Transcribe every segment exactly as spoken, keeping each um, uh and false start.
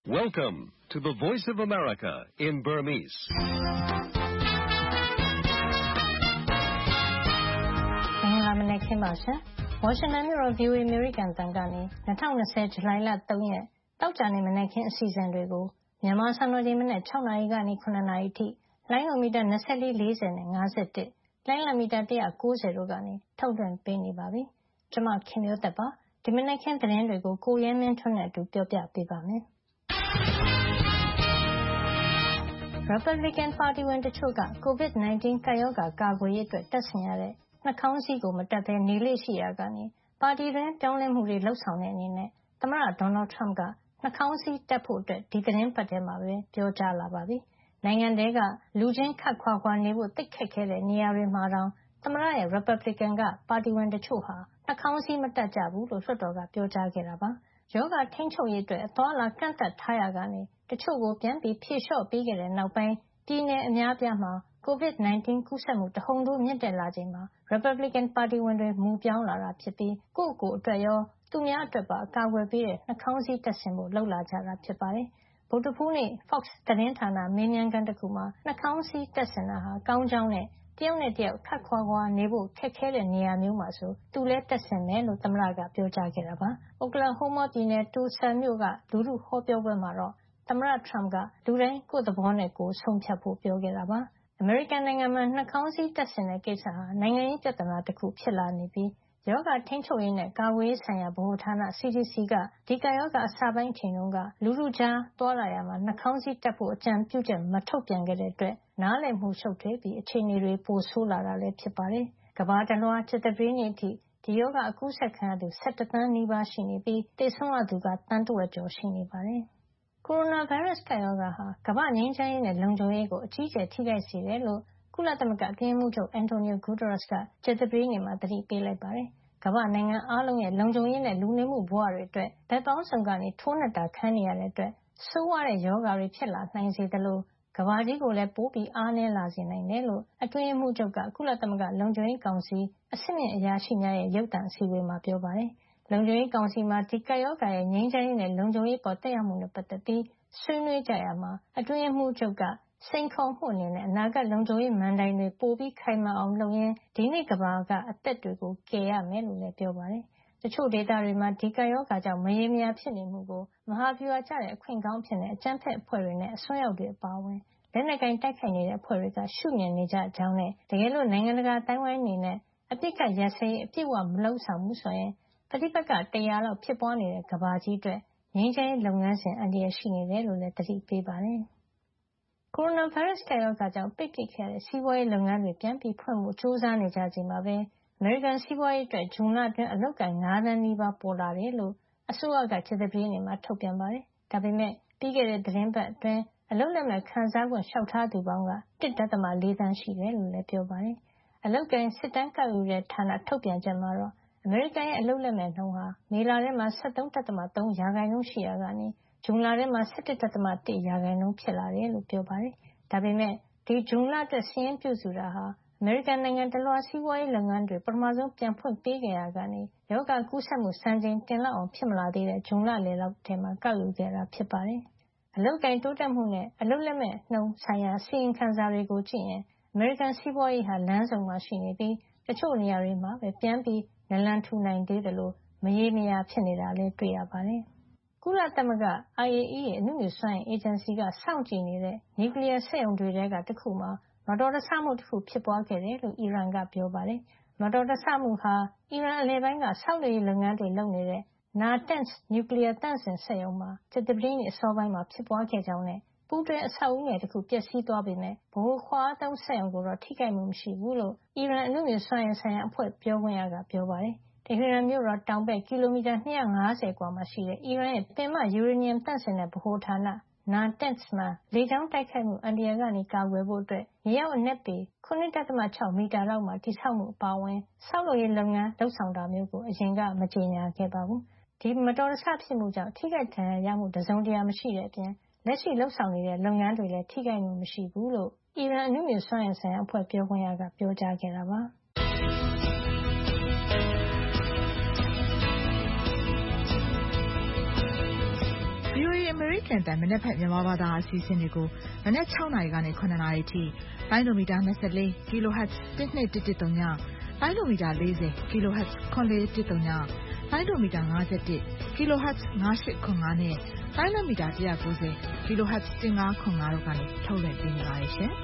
Welcome to the Voice of America in Burmese. ။မင်္ဂလာမနက်ခင်းပါရှင်။ Washington မြို့တော် V O A American တန်ကနေtwenty twentyဇူလိုင်လthreeရက်တောက်ကြနေမနက်ခင်းအစီအစဉ်တွေကိုမြန်မာစံတော်ချိန်မနက်sixနာရီကနေsevenနာရီအထိလိုင်းနိုမီတာtwenty-four, fortyနဲ့fifty-oneလိုင်းလံမီတာone ninetyတို့ကနေထုတ်လွှင့်ပေးနေပါပြီ။ကျွန်မခင်မျိုးသက်ပါဒီမနက်ခင်းသတင်းတွေကိုကိုရဲမင်းထွန်းနဲ့အတူပြောပြပေးပါမယ်။ Republican ပါတီဝင်တချို့က COVID nineteen ကပ်ရောဂါကာကွယ်ရေးအတွက်တပ်ဆင်ရတဲ့နှာခေါင်းစည်းကိုမတပ်ဘဲနေလေ့ရှိရာကနေပါတီတွင်းပြောင်းလဲမှုတွေလုပ်ဆောင်တဲ့အနေနဲ့သမ္မတ Donald Trump ကနှာခေါင်းစည်းတပ်ဖို့ဒီသီတင်းပတ်ထဲမှာပဲပြောကြားလာပါပြီ။နိုင်ငံထဲကလူချင်းခပ်ခွာခွာနေဖို့သိပ်ခက်ခဲတဲ့နေရာတွေမှာတောင်သမ္မတရဲ့ Republican ကပါတီဝင်တချို့ဟာနှာခေါင်းစည်းမတပ်ကြဘူးလို့လွှတ်တော်ကပြောကြားခဲ့တာပါ။ရောဂါထိန်းချုပ်ရေးအတွက်အသွားအလာကန့်သတ်ထားရာကနေတချို့ကိုပြန်ပြီးဖြေလျှော့ပေးခဲ့တဲ့နောက်ပိုင်းပြည်နယ်အများအပြားမှာ COVID nineteen ကူးစက်မှုတဟုန်ထိုးမြင့်တက်လာချိန်မှာ Republican ပါတီဝင်တွေမူပြောင်းလာတာဖြစ်ပြီးကိုယ့်ကိုယ်အတွက်ရောသူများအတွက်ပါအကာအကွယ်ပေးတဲ့နှာခေါင်းစည်းတပ်ဆင်ဖို့လုပ်လာကြတာဖြစ်ပါတယ်။ဗုဒ္ဓဟူးနေ့ Fox သတင်းဌာနမေးမြန်းခန်းတခုမှာနှာခေါင်းစည်းတပ်ဆင်တာဟာကောင်းကြောင်းနဲ့တယောက်နဲ့တယောက်ခပ်ခွာခွာနေဖို့ခက်ခဲတဲ့နေရာမျိုးမှာဆိုသူလည်းတပ်ဆင်မယ်လို့သမ္မတကပြောကြားခဲ့တာပါ။ Oklahoma ပြည်နယ် Tulsa မြို့ကလူထုဟောပြောပွဲမှာတော့သမ္မတ Trump ကလူတိုင်းကိုယ့်သဘောနဲ့ကိုယ်ဆုံးဖြတ်ဖို့ပြောခဲ့တာပါ။ အမေရိကန်နိုင်ငံမှာနှာခေါင်းစည်းတပ်ဆင်တဲ့ကိစ္စဟာနိုင်ငံရေးပြဿနာတခုဖြစ်လာနေပြီးရောဂါထိန်းချုပ်ရေးနဲ့ကာကွယ်ရေးဆိုင်ရာဗဟိုဌာန C D C ကဒီကပ်ရောဂါအစပိုင်းအချိန်တုန်းကလူထုကြားသွားလာရာမှာနှာခေါင်းစည်းတပ်ဖို့အကြံပြုချက်မထုတ်ပြန်ခဲ့တဲ့အတွက်နားလည်မှုရှုပ်ထွေးပြီးအခြေအနေတွေပိုဆိုးလာတာလည်းဖြစ်ပါတယ်။ကမ္ဘာတလွှားကြာသပတေးနေ့အထိဒီရောဂါအကူးစက်ခံရသူelevenသန်းနီးပါးရှိနေပြီးသေဆုံးရသူကသန်းတဝက်ကျော်ရှိနေပါတယ်။ကိုရိုနာဗိုင်းရပ်စ်ကပ်ရောဂါဟာကမ္ဘာ့ငြိမ်းချမ်းရေးနဲ့လုံခြုံရေးကိုအကြီးအကျယ်ထိခိုက်စေတယ်လို့ကုလသမဂ္ဂအတွင်းရေးမှူးချုပ် Antonio Guterres ကကြာသပတေးနေ့မှာသတိပေးလိုက်ပါတယ်။ကမ္ဘာ့နိုင်ငံအားလုံးရဲ့လုံခြုံရေးနဲ့လူနေမှုဘဝတွေအတွက်ဘက်ပေါင်းစုံကနေထိုးနှက်တာခံနေရတဲ့အတွက်ဆိုးဝါးတဲ့ရောဂါတွေဖြစ်လာနိုင်စေသလိုကမ္ဘာကြီးကိုလည်းပိုပြီးအားနည်းလာစေနိုင်တယ်လို့အတွင်းရေးမှူးချုပ်ကကုလသမဂ္ဂလုံခြုံရေးကောင်စီအဆင့်မြင့်အရာရှိများရဲ့ရုပ်သံအစည်းအဝေးမှာပြောပါတယ်။လုံခြုံရေးကောင်စီမှာဒီကပ်ရောဂါရဲ့ငြိမ်းချမ်းရေးနဲ့လုံခြုံရေးပေါ်သက်ရောက်မှုနဲ့ပတ်သက်ပြီးဆွေးနွေးကြရမှာအတွင်းရေးမှူးချုပ်ကစိန်ခေါ်မှုအနေနဲ့အနာဂတ်လုံခြုံရေးမဏ္ဍိုင်တွေပိုပြီးခိုင်မာအောင်လုပ်ရင်းဒီနေ့ကမ္ဘာကအသက်တွေကိုကယ်ရမယ်လို့လည်းပြောပါတယ်။တချို့ဒေသတွေမှာဒီကပ်ရောဂါကြောင့်မရေမရာဖြစ်နေမှုကိုမဟာဗျူဟာကျတဲ့အခွင့်ကောင်းအဖြစ်အကြမ်းဖက်အဖွဲ့တွေနဲ့အစွန်းရောက်တွေအပါအဝင်လက်နက်ကိုင်တိုက်ခိုက်နေတဲ့အဖွဲ့တွေကရှုမြင်နေကြကြောင်းနဲ့တကယ်လို့နိုင်ငံတကာအတိုင်းဝိုင်းအနေနဲ့အပြစ်ကတ်ရစရေးအပြည့်အဝမလုပ်ဆောင်ဘူးဆိုရင်ပဋိပက္ခone hundredလောက်ဖြစ်ပွားနေတဲ့ကမ္ဘာကြီးအတွက်ငြိမ်းချမ်းရေးလုပ်ငန်းစဉ်အန္တရာယ်ရှိနေတယ်လို့လည်းသတိပေးပါတယ်။ကိုရိုနာဗိုင်းရပ်စ်ကပ်ရောဂါကြောင့်ပိတ်ပစ်ခဲ့တဲ့စီးပွားရေးလုပ်ငန်းတွေပြန်ပြီးဖွင့်ဖို့ကြိုးစားနေကြချိန်မှာပဲအမေရိကန်စီးပွားရေးအတွက်ဇွန်လအတွင်းအလုပ်အကိုင်fiveသန်းနီးပါးပေါ်လာတယ်လို့အစိုးရကကြာသပတေးနေ့မှာထုတ်ပြန်ပါတယ်။ဒါပေမဲ့ပြီးခဲ့တဲ့သီတင်းပတ်အတွင်းအလုပ်လက်မဲ့ခံစားခွင့်လျှောက်ထားသူပေါင်းကone point fourသန်းရှိတယ်လို့လည်းပြောပါတယ်။အလုပ်ကိုင်စစ်တမ်းကောက်ယူတဲ့ဌာနထုတ်ပြန်ချက်မှာတော့အမေရိကန်ရဲ့အလုပ်လက်မဲ့နှုန်းဟာမေလထဲမှာseventeen point threeရာခိုင်နှုန်းရှိရာကနေဇွန်လထဲမှာseventeen point oneရာခိုင်နှုန်းဖြစ်လာတယ်လို့ပြောပါတယ်။ဒါပေမဲ့ဒီဇွန်လအတွက်စာရင်းပြုစုတာဟာအမေရိကန်နိုင်ငံတလွှားစီးပွားရေးလုပ်ငန်းတွေပထမဆုံးပြန်ဖွင့်ပေးခဲ့ရာကနေရောဂါကူးစက်မှုစံချိန်တင်လောက်အောင်ဖြစ်မလာသေးတဲ့ဇွန်လလယ်လောက်ထဲမှာကောက်ယူခဲ့တာဖြစ်ပါတယ်။အလုပ်ကိုင်တိုးတက်မှုနဲ့အလုပ်လက်မဲ့နှုန်းဆိုင်ရာစီရင်ခံစာတွေကိုကြည့်ရင်အမေရိကန်စီးပွားရေးဟာလမ်းဆုံမှာရှိနေပြီးတချို့နေရာတွေမှာပဲပြန်ပြီးနလန်ထူနိုင်သေးတယ်လို့မရေမရာဖြစ်နေတာလည်းတွေ့ရပါတယ်။ကုလသမဂ္ဂ I A E A အနုမြူစွမ်းအင်အေဂျင်စီကစောင့်ကြည့်နေတဲ့နျူကလီးယားစက်ရုံတွေထဲကတခုမှာမတော်တဆမှုတခုဖြစ်ပွားခဲ့တယ်လို့အီရန်ကပြောပါတယ်။မတော်တဆမှုဟာအီရန်အလယ်ပိုင်းကဆောက်လုပ်ရေးလုပ်ငန်းတွေလုပ်နေတဲ့ Natanz နျူကလီးယားသန့်စင်စက်ရုံမှာကြာသပတေးနေ့အစောပိုင်းမှာဖြစ်ပွားခဲ့ကြောင်းနဲ့ပူးတွဲအဆောက်အဦငယ်တခုပျက်စီးသွားပေမဲ့ဗဟိုခွါအားသုံးစက်ရုံကိုတော့ထိခိုက်မှုမရှိဘူးလို့အီရန်အနုမြူစွမ်းအင်ဆိုင်ရာအဖွဲ့ပြောခွင့်ရကပြောပါတယ်။တဟီရန်မြို့တော်တောင်ဘက်ကီလိုမီတာtwo hundred fiftyအကွာမှာရှိတဲ့အီရန်ရဲ့ပင်မယူရေနီယံသန့်စင်တဲ့ဗဟိုဌာန Natanz မှာလေကြောင်းတိုက်ခိုက်မှုအန္တရာယ်ကနေကာကွယ်ဖို့မြေအောက်အနက်ပေseven point sixမီတာလောက်မှာတည်ဆောက်မှုအပါအဝင်ဆောက်လုပ်ရေးလုပ်ငန်းလုပ်ဆောင်တာမျိုးကိုအရင်ကမကြေညာခဲ့ပါဘူး။ဒီမတော်တဆဖြစ်မှုကြောင့်ထိခိုက်ဒဏ်ရာရမှုတစုံတရာမရှိတဲ့အပြင်လက်ရှိလုပ်ဆောင်နေတဲ့လုပ်ငန်းတွေလည်းထိခိုက်မှုမရှိဘူးလို့အီရန်အနုမြူစွမ်းအင်ဆိုင်ရာအဖွဲ့ပြောခွင့်ရကပြောကြားခဲ့တာပါ။ဗွီအိုအေ American အသံမနက်ဖြန်မြန်မာဘာသာအစီအစဉ်တွေကိုမနက်၆နာရီကနေ၇နာရီထိလိုင်းဒိုမီတာ၂၄ kilohertz တစ်နှစ်တစ်တစ်သုံးညလိုင်းဒိုမီတာ၄၀ kilohertz ခွန်လေးတစ်သုံးညလိုင်းဒိုမီတာ၅၁ kilohertz ၅၈ခွန်၅နဲ့လိုင်းဒိုမီတာ၁၉၀ kilohertz ၁၅ခွန်၅တို့ကနေထုတ်လွှင့်ပေးနေပါတယ်ရှင်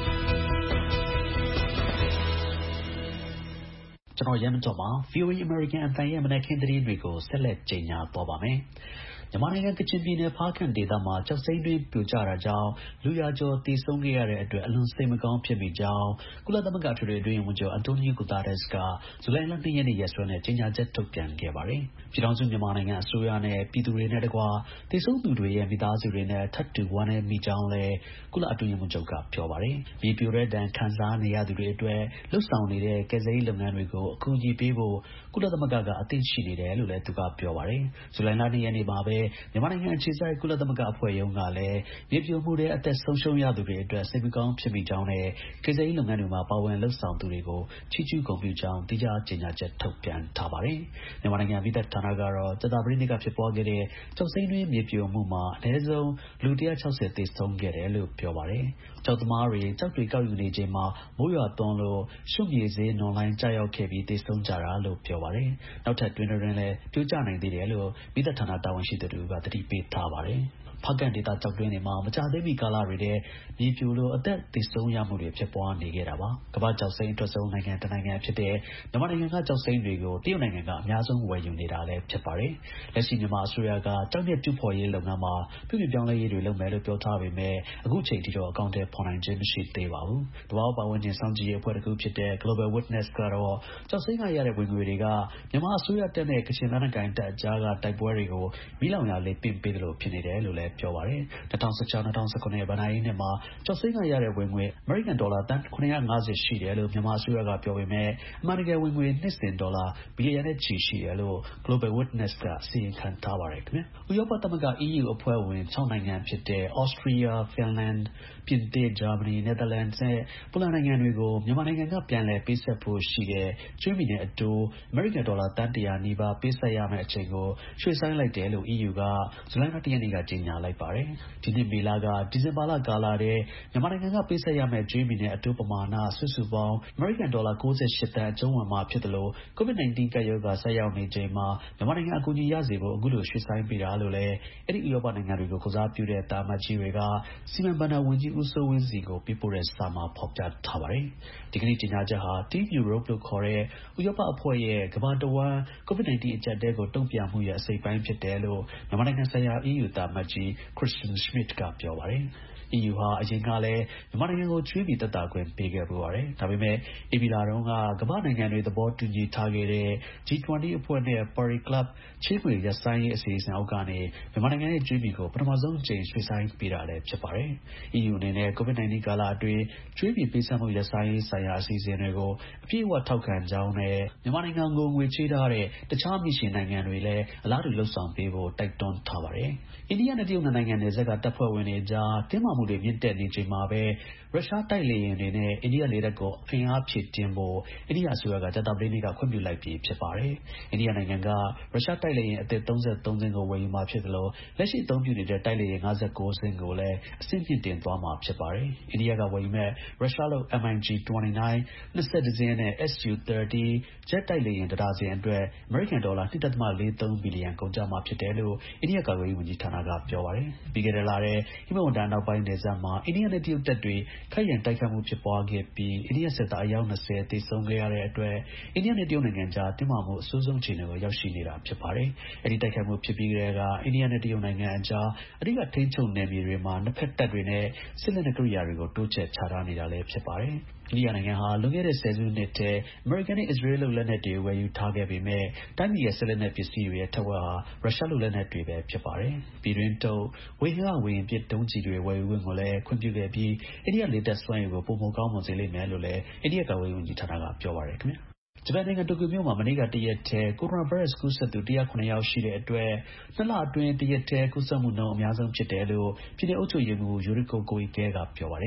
ကျွန်တော်ရမ်းမတော်ပါ ဗွီအိုအေ American အသံရဲ့မနက်ခင်းသတင်းတွေကိုဆက်လက်ကြေညာသွားပါမယ်မြန်မာနိုင်ငံကချင်ပြည်နယ်ဖားကန့်ဒေသမှာကျောက်စိမ်းတွင်းပြိုကျတာကြောင့်လူရာကျော်သေဆုံးခဲ့ရတဲ့အတွက်အလွန်စိတ်မကောင်းဖြစ်မိကြောင်းကုလသမဂ္ဂထွေထွေအတွင်းရေးမှူးချုပ်အန်တိုနီယို ဂူတာရက်စ်ကဇူလိုင်လ၂ရက်နေ့ရက်စွဲနဲ့ကြေညာချက်ထုတ်ပြန်ခဲ့ပါတယ်။ပြည်ထောင်စုမြန်မာနိုင်ငံအစိုးရနဲ့ပြည်သူတွေနဲ့တကွာသေဆုံးသူတွေရဲ့မိသားစုတွေနဲ့ထပ်တူဝမ်းနည်းမိကြောင်းလည်းကုလအတွင်းရေးမှူးချုပ်ကပြောပါတယ်။မြေပြိုတဲ့ဒဏ်ခံစားနေရသူတွေအတွက်လှုပ်ဆောင်နေတဲ့ကယ်ဆယ်ရေးလုပ်ငန်းတွေကိုအကူအညီပေးဖို့ကုလသမဂ္ဂကအသင့်ရှိနေတယ်လို့လည်းသူကပြောပါတယ်။ဇူလိုင်လ၂ရက်နေ့မှာပဲမြန်မာနိုင်ငံအခြေစိုက်ကုလသမဂ္ဂအဖွဲ့ရုံးကလည်းမြေပြိုမှုတဲ့အသက်ဆုံးရှုံးရသူတွေအတွက်စိတ်မကောင်းဖြစ်မိကြောင်းနဲ့ကယ်ဆယ်ရေးလုပ်ငန်းတွေမှာပါဝင်လှုပ်ဆောင်သူတွေကိုချီးကျူးဂုဏ်ပြုကြောင်းတရားကြေညာချက်ထုတ်ပြန်ထားပါတယ်။မြန်မာနိုင်ငံပြည်သက်ဌာနကတော့ကြာသပတေးနေ့ကဖြစ်ပွားခဲ့တဲ့ကျောက်စိမ်းတွင်းမြေပြိုမှုမှာအနည်းဆုံးလူ၁၆၀သေဆုံးခဲ့တယ်လို့ပြောပါတယ်။ကျောက်သမားတွေကျောက်တွေကောက်ယူနေချိန်မှာမိုးရွာသွန်းလို့ရွှံ့မြေဈေးနွန်လိုင်းကျရောက်ခဲ့ပြီးသေဆုံးကြတာလို့ပြောပါတယ်။နောက်ထပ်တွင်တွင်လည်းပြိုကျနိုင်သေးတယ်လို့ပြည်သက်ဌာနတာဝန်ရှိသူတို့ကသတိပေးထားပါတယ်။ဖားကန့်ဒေသကျောက်တွင်းတွေမှာမကြာသေးမီကာလတွေထဲမြေပြိုလို့အသက်သေဆုံးရမှုတွေဖြစ်ပွားနေခဲ့တာပါ။ကမ္ဘာကျောက်စိမ်းအထွက်ဆုံးနိုင်ငံတစ်နိုင်ငံဖြစ်တဲ့မြန်မာနိုင်ငံကကျောက်စိမ်းတွေကိုတရုတ်နိုင်ငံကအများဆုံးဝယ်ယူနေတာလည်းဖြစ်ပါတယ်။လက်ရှိမြန်မာအစိုးရကကျောက်မျက်တူးဖော်ရေးလုပ်ငန်းမှာပြုပြင်ပြောင်းလဲရေးတွေလုပ်မယ်လို့ပြောထားပေမဲ့အခုချိန်ထိတော့အကောင့်ထဲပေါ်နိုင်ခြင်းမရှိသေးပါဘူး။တဘာဝပတ်ဝန်းကျင်စောင့်ကြည့်ရေးအဖွဲ့တစ်ခုဖြစ်တဲ့ Global Witness ကတော့ကျောက်စိမ်းကရတဲ့ဝင်ငွေတွေကမြန်မာအစိုးရတပ်နဲ့ကချင်လက်နက်ကိုင်တပ်အကြားကတိုက်ပွဲတွေကိုမီးလောင်ရာလေပင့်ပေးသလိုဖြစ်နေတယ်လို့လည်းပြောပါတယ်။၂၀၁၆-၂၀၁၇ ဘဏ္ဍာရေးနှစ်မှာကျောက်စိမ်းကရတဲ့ဝင်ငွေအမေရိကန်ဒေါ်လာသန်း၇၅၀ရှိတယ်လို့မြန်မာအစိုးရကပြောပေမဲ့အမှန်တကယ်ဝင်ငွေနှစ်စဉ်ဒေါ်လာဘီလီယံနဲ့ချီရှိတယ်လို့ Global Witness ကအစီရင်ခံထားပါတယ်ခင်ဗျာ။ဥရောပသမဂ္ဂ E U အဖွဲ့ဝင်၆နိုင်ငံဖြစ်တဲ့ Austria, Finland, ပြင်သစ်, ဂျာမနီ, နယ်သာလန်နဲ့ပိုလန်နိုင်ငံတွေကိုမြန်မာနိုင်ငံကပြန်လည်ပေးဆပ်ဖို့ရှိတဲ့ကြွေးမြီနဲ့အတိုးအမေရိကန်ဒေါ်လာသန်း၁၀၀နီးပါးပေးဆပ်ရမယ့်အချိန်ကိုရွှေ့ဆိုင်းလိုက်တယ်လို့ E U ကဇူလိုင်လ၁ရက်နေ့ကကြေညာလိုက်ပါတယ်။ဒီနှစ်မေလကဒီဇင်ဘာလကာလထဲမြန်မာနိုင်ငံကပေးဆပ်ရမယ့်ကြွေးမြီနဲ့အတိုးပမာဏစုစုပေါင်းအမေရိကန်ဒေါ်လာ၉၈သန်းအကျုံးဝင်မှာဖြစ်တယ်လို့ ကိုဗစ်၁၉ ကပ်ရောဂါဆိုက်ရောက်နေချိန်မှာမြန်မာနိုင်ငံအကူအညီရစေဖို့အခုလိုရွှေ့ဆိုင်းပေးတာလို့လည်းအဲ့ဒီဥရောပနိုင်ငံတွေကိုကိုစားပြုတဲ့တာမတ်ကြီးတွေကစီမံဘဏ္ဍာဝန်ကြီးဦးစိုးဝင်းစီကိုပေးပို့တဲ့စာမှာဖော်ပြထားပါတယ်။ဒီကနေ့ကြေညာချက်ဟာ Team Europe လို့ခေါ်တဲ့ဥရောပအဖွဲ့ရဲ့ကမ္ဘာတဝန်းကိုဗစ်၁၉ အကျပ်အတည်းကိုတုံ့ပြန်မှုရဲ့အစိတ်အပိုင်းဖြစ်တယ်လို့မြန်မာနိုင်ငံဆိုင်ရာ E U တာမတ်ကြီး Kristian Schmidt ကပြောပါတယ်။ E U ဟာအရင်ကလည်းမြန်မာနိုင်ငံကိုကြွေးမြီသက်သာခွင့်ပေးခဲ့ပူပါတယ်။ဒါပေမဲ့ဧပြီလတုန်းကကမ္ဘာ့နိုင်ငံတွေသဘောတူညီထားခဲ့တဲ့ G ၂၀ အဖွဲ့နဲ့ Paris Club ချေးငွေရပ်ဆိုင်းရေးအစီအစဉ်အောက်ကနေမြန်မာနိုင်ငံရဲ့ကြွေးမြီကိုပထမဆုံးအကြိမ်ရွှေ့ဆိုင်းပေးတာလည်းဖြစ်ပါတယ်။ E U အနေနဲ့ကိုဗစ်၁၉ ကာလအတွင်းကြွေးမြီပေးဆပ်မှုရပ်ဆိုင်းရေးဆိုင်ရာအစီအစဉ်တွေကိုအပြည့်အဝထောက်ခံကြောင်းနဲ့မြန်မာနိုင်ငံကိုငွေချေးထားတဲ့တခြားမြီရှင်နိုင်ငံတွေလည်းအလားတူလုပ်ဆောင်ပေးဖို့တိုက်တွန်းထားပါတယ်။အိန္ဒိယနဲ့တရုတ်နိုင်ငံနယ်စပ်ကတပ်ဖွဲ့ဝင်တွေကြားတင်းမာမှုတွေမြင့်တက်နေချိန်မှာပဲရုရှားတိုက်လေယာဉ်တွေနဲ့အိန္ဒိယလေတပ်ကိုအင်အားဖြည့်တင်းဖို့အိန္ဒိယအစိုးရကကြာသပတေးနေ့ကခွင့်ပြုလိုက်ပြီဖြစ်ပါတယ်။အိန္ဒိယနိုင်ငံကရုရှားတိုက်လေယာဉ်အသစ်၃၃စင်းကိုဝယ်ယူမှာဖြစ်တယ်လို့လက်ရှိအသုံးပြုနေတဲ့တိုက်လေယာဉ်၅၉စင်းကိုလည်းအဆင့်မြင့်တင်သွားမှာဖြစ်ပါတယ်။အိန္ဒိယကဝယ်ယူမဲ့ရုရှားလုပ် M I G ၂၉ ၂၁စင်းနဲ့ S U ၃၀ ဂျက်တိုက်လေယာဉ်တစ်ဒါဇင်အတွက်အမေရိကန်ဒေါ်လာ၂.၄၃ဘီလီယံကုန်ကျမှာဖြစ်တယ်လို့အိန္ဒိယကာကွယ်ရေးဝန်ကြီးဌာနကပြောပါတယ်။ပြီးခဲ့တဲ့လထဲဟိမဝန္တာနောက်ပိုင်းနယ်စပ်မှာအိန္ဒိယနဲ့တရုတ်တပ်တွေခိုက်ရန်တိုက်ခိုက်မှုဖြစ်ပွားခဲ့ပြီးအိန္ဒိယစစ်သားအယောက်၂၀သေဆုံးခဲ့ရတဲ့အတွက်အိန္ဒိယနဲ့တရုတ်နိုင်ငံကြားတင်းမာမှုအဆိုးဆုံးအခြေအနေကိုရောက်ရှိနေတာဖြစ်ပါတယ်။အဲဒီတိုက်ခိုက်မှုဖြစ်ပြီးကတည်းကအိန္ဒိယနဲ့တရုတ်နိုင်ငံအကြားအဓိကထိန်းချုပ်နယ်မြေတွေမှာနှစ်ဖက်တပ်တွေနဲ့စစ်လက်နက်ကိရိယာတွေကိုတိုးချဲ့ချထားနေတာလည်းဖြစ်ပါတယ်။အိန္ဒိယနိုင်ငံဟာလွန်ခဲ့တဲ့ဆယ်စုနှစ်ထဲအမေရိကန်နဲ့အစ္စရေးလုပ်လက်နက်တွေဝယ်ယူထားခဲ့ပေမဲ့တိုင်းပြည်ရဲ့စစ်လက်နက်ပစ္စည်းတွေရဲ့ထက်ဝက်ဟာရုရှားလုပ်လက်နက်တွေပဲဖြစ်ပါတယ်။ပြည်တွင်းထုတ်ဝေဟင်ကဝေဟင်ပစ်ဒုံးကျည်တွေဝယ်ယူခွင့်ကိုလည်းခွင့်ပြုခဲ့ပြီးအိန္ဒိယလေတပ်စွမ်းရည်ကိုပိုမိုကောင်းမွန်စေလိမ့်မယ်လို့လည်းအိန္ဒိယကာကွယ်ရေးဝန်ကြီးဌာနကပြောပါတယ်ခင်ဗျာ။ဂျပန်နိုင်ငံတိုကျိုမြို့မှာမနေ့ကတရက်ထဲကိုရိုနာဗိုင်းရပ်စ်ကူးစက်သူ၁၀၇ယောက်ရှိတဲ့အတွက်နှစ်လအတွင်းတရက်ထဲကူးစက်မှုနှုန်းအများဆုံးဖြစ်တယ်လို့ပြည်နယ်အုပ်ချုပ်ရေးမှူး Yuriko Koike ကပြောပါတယ်။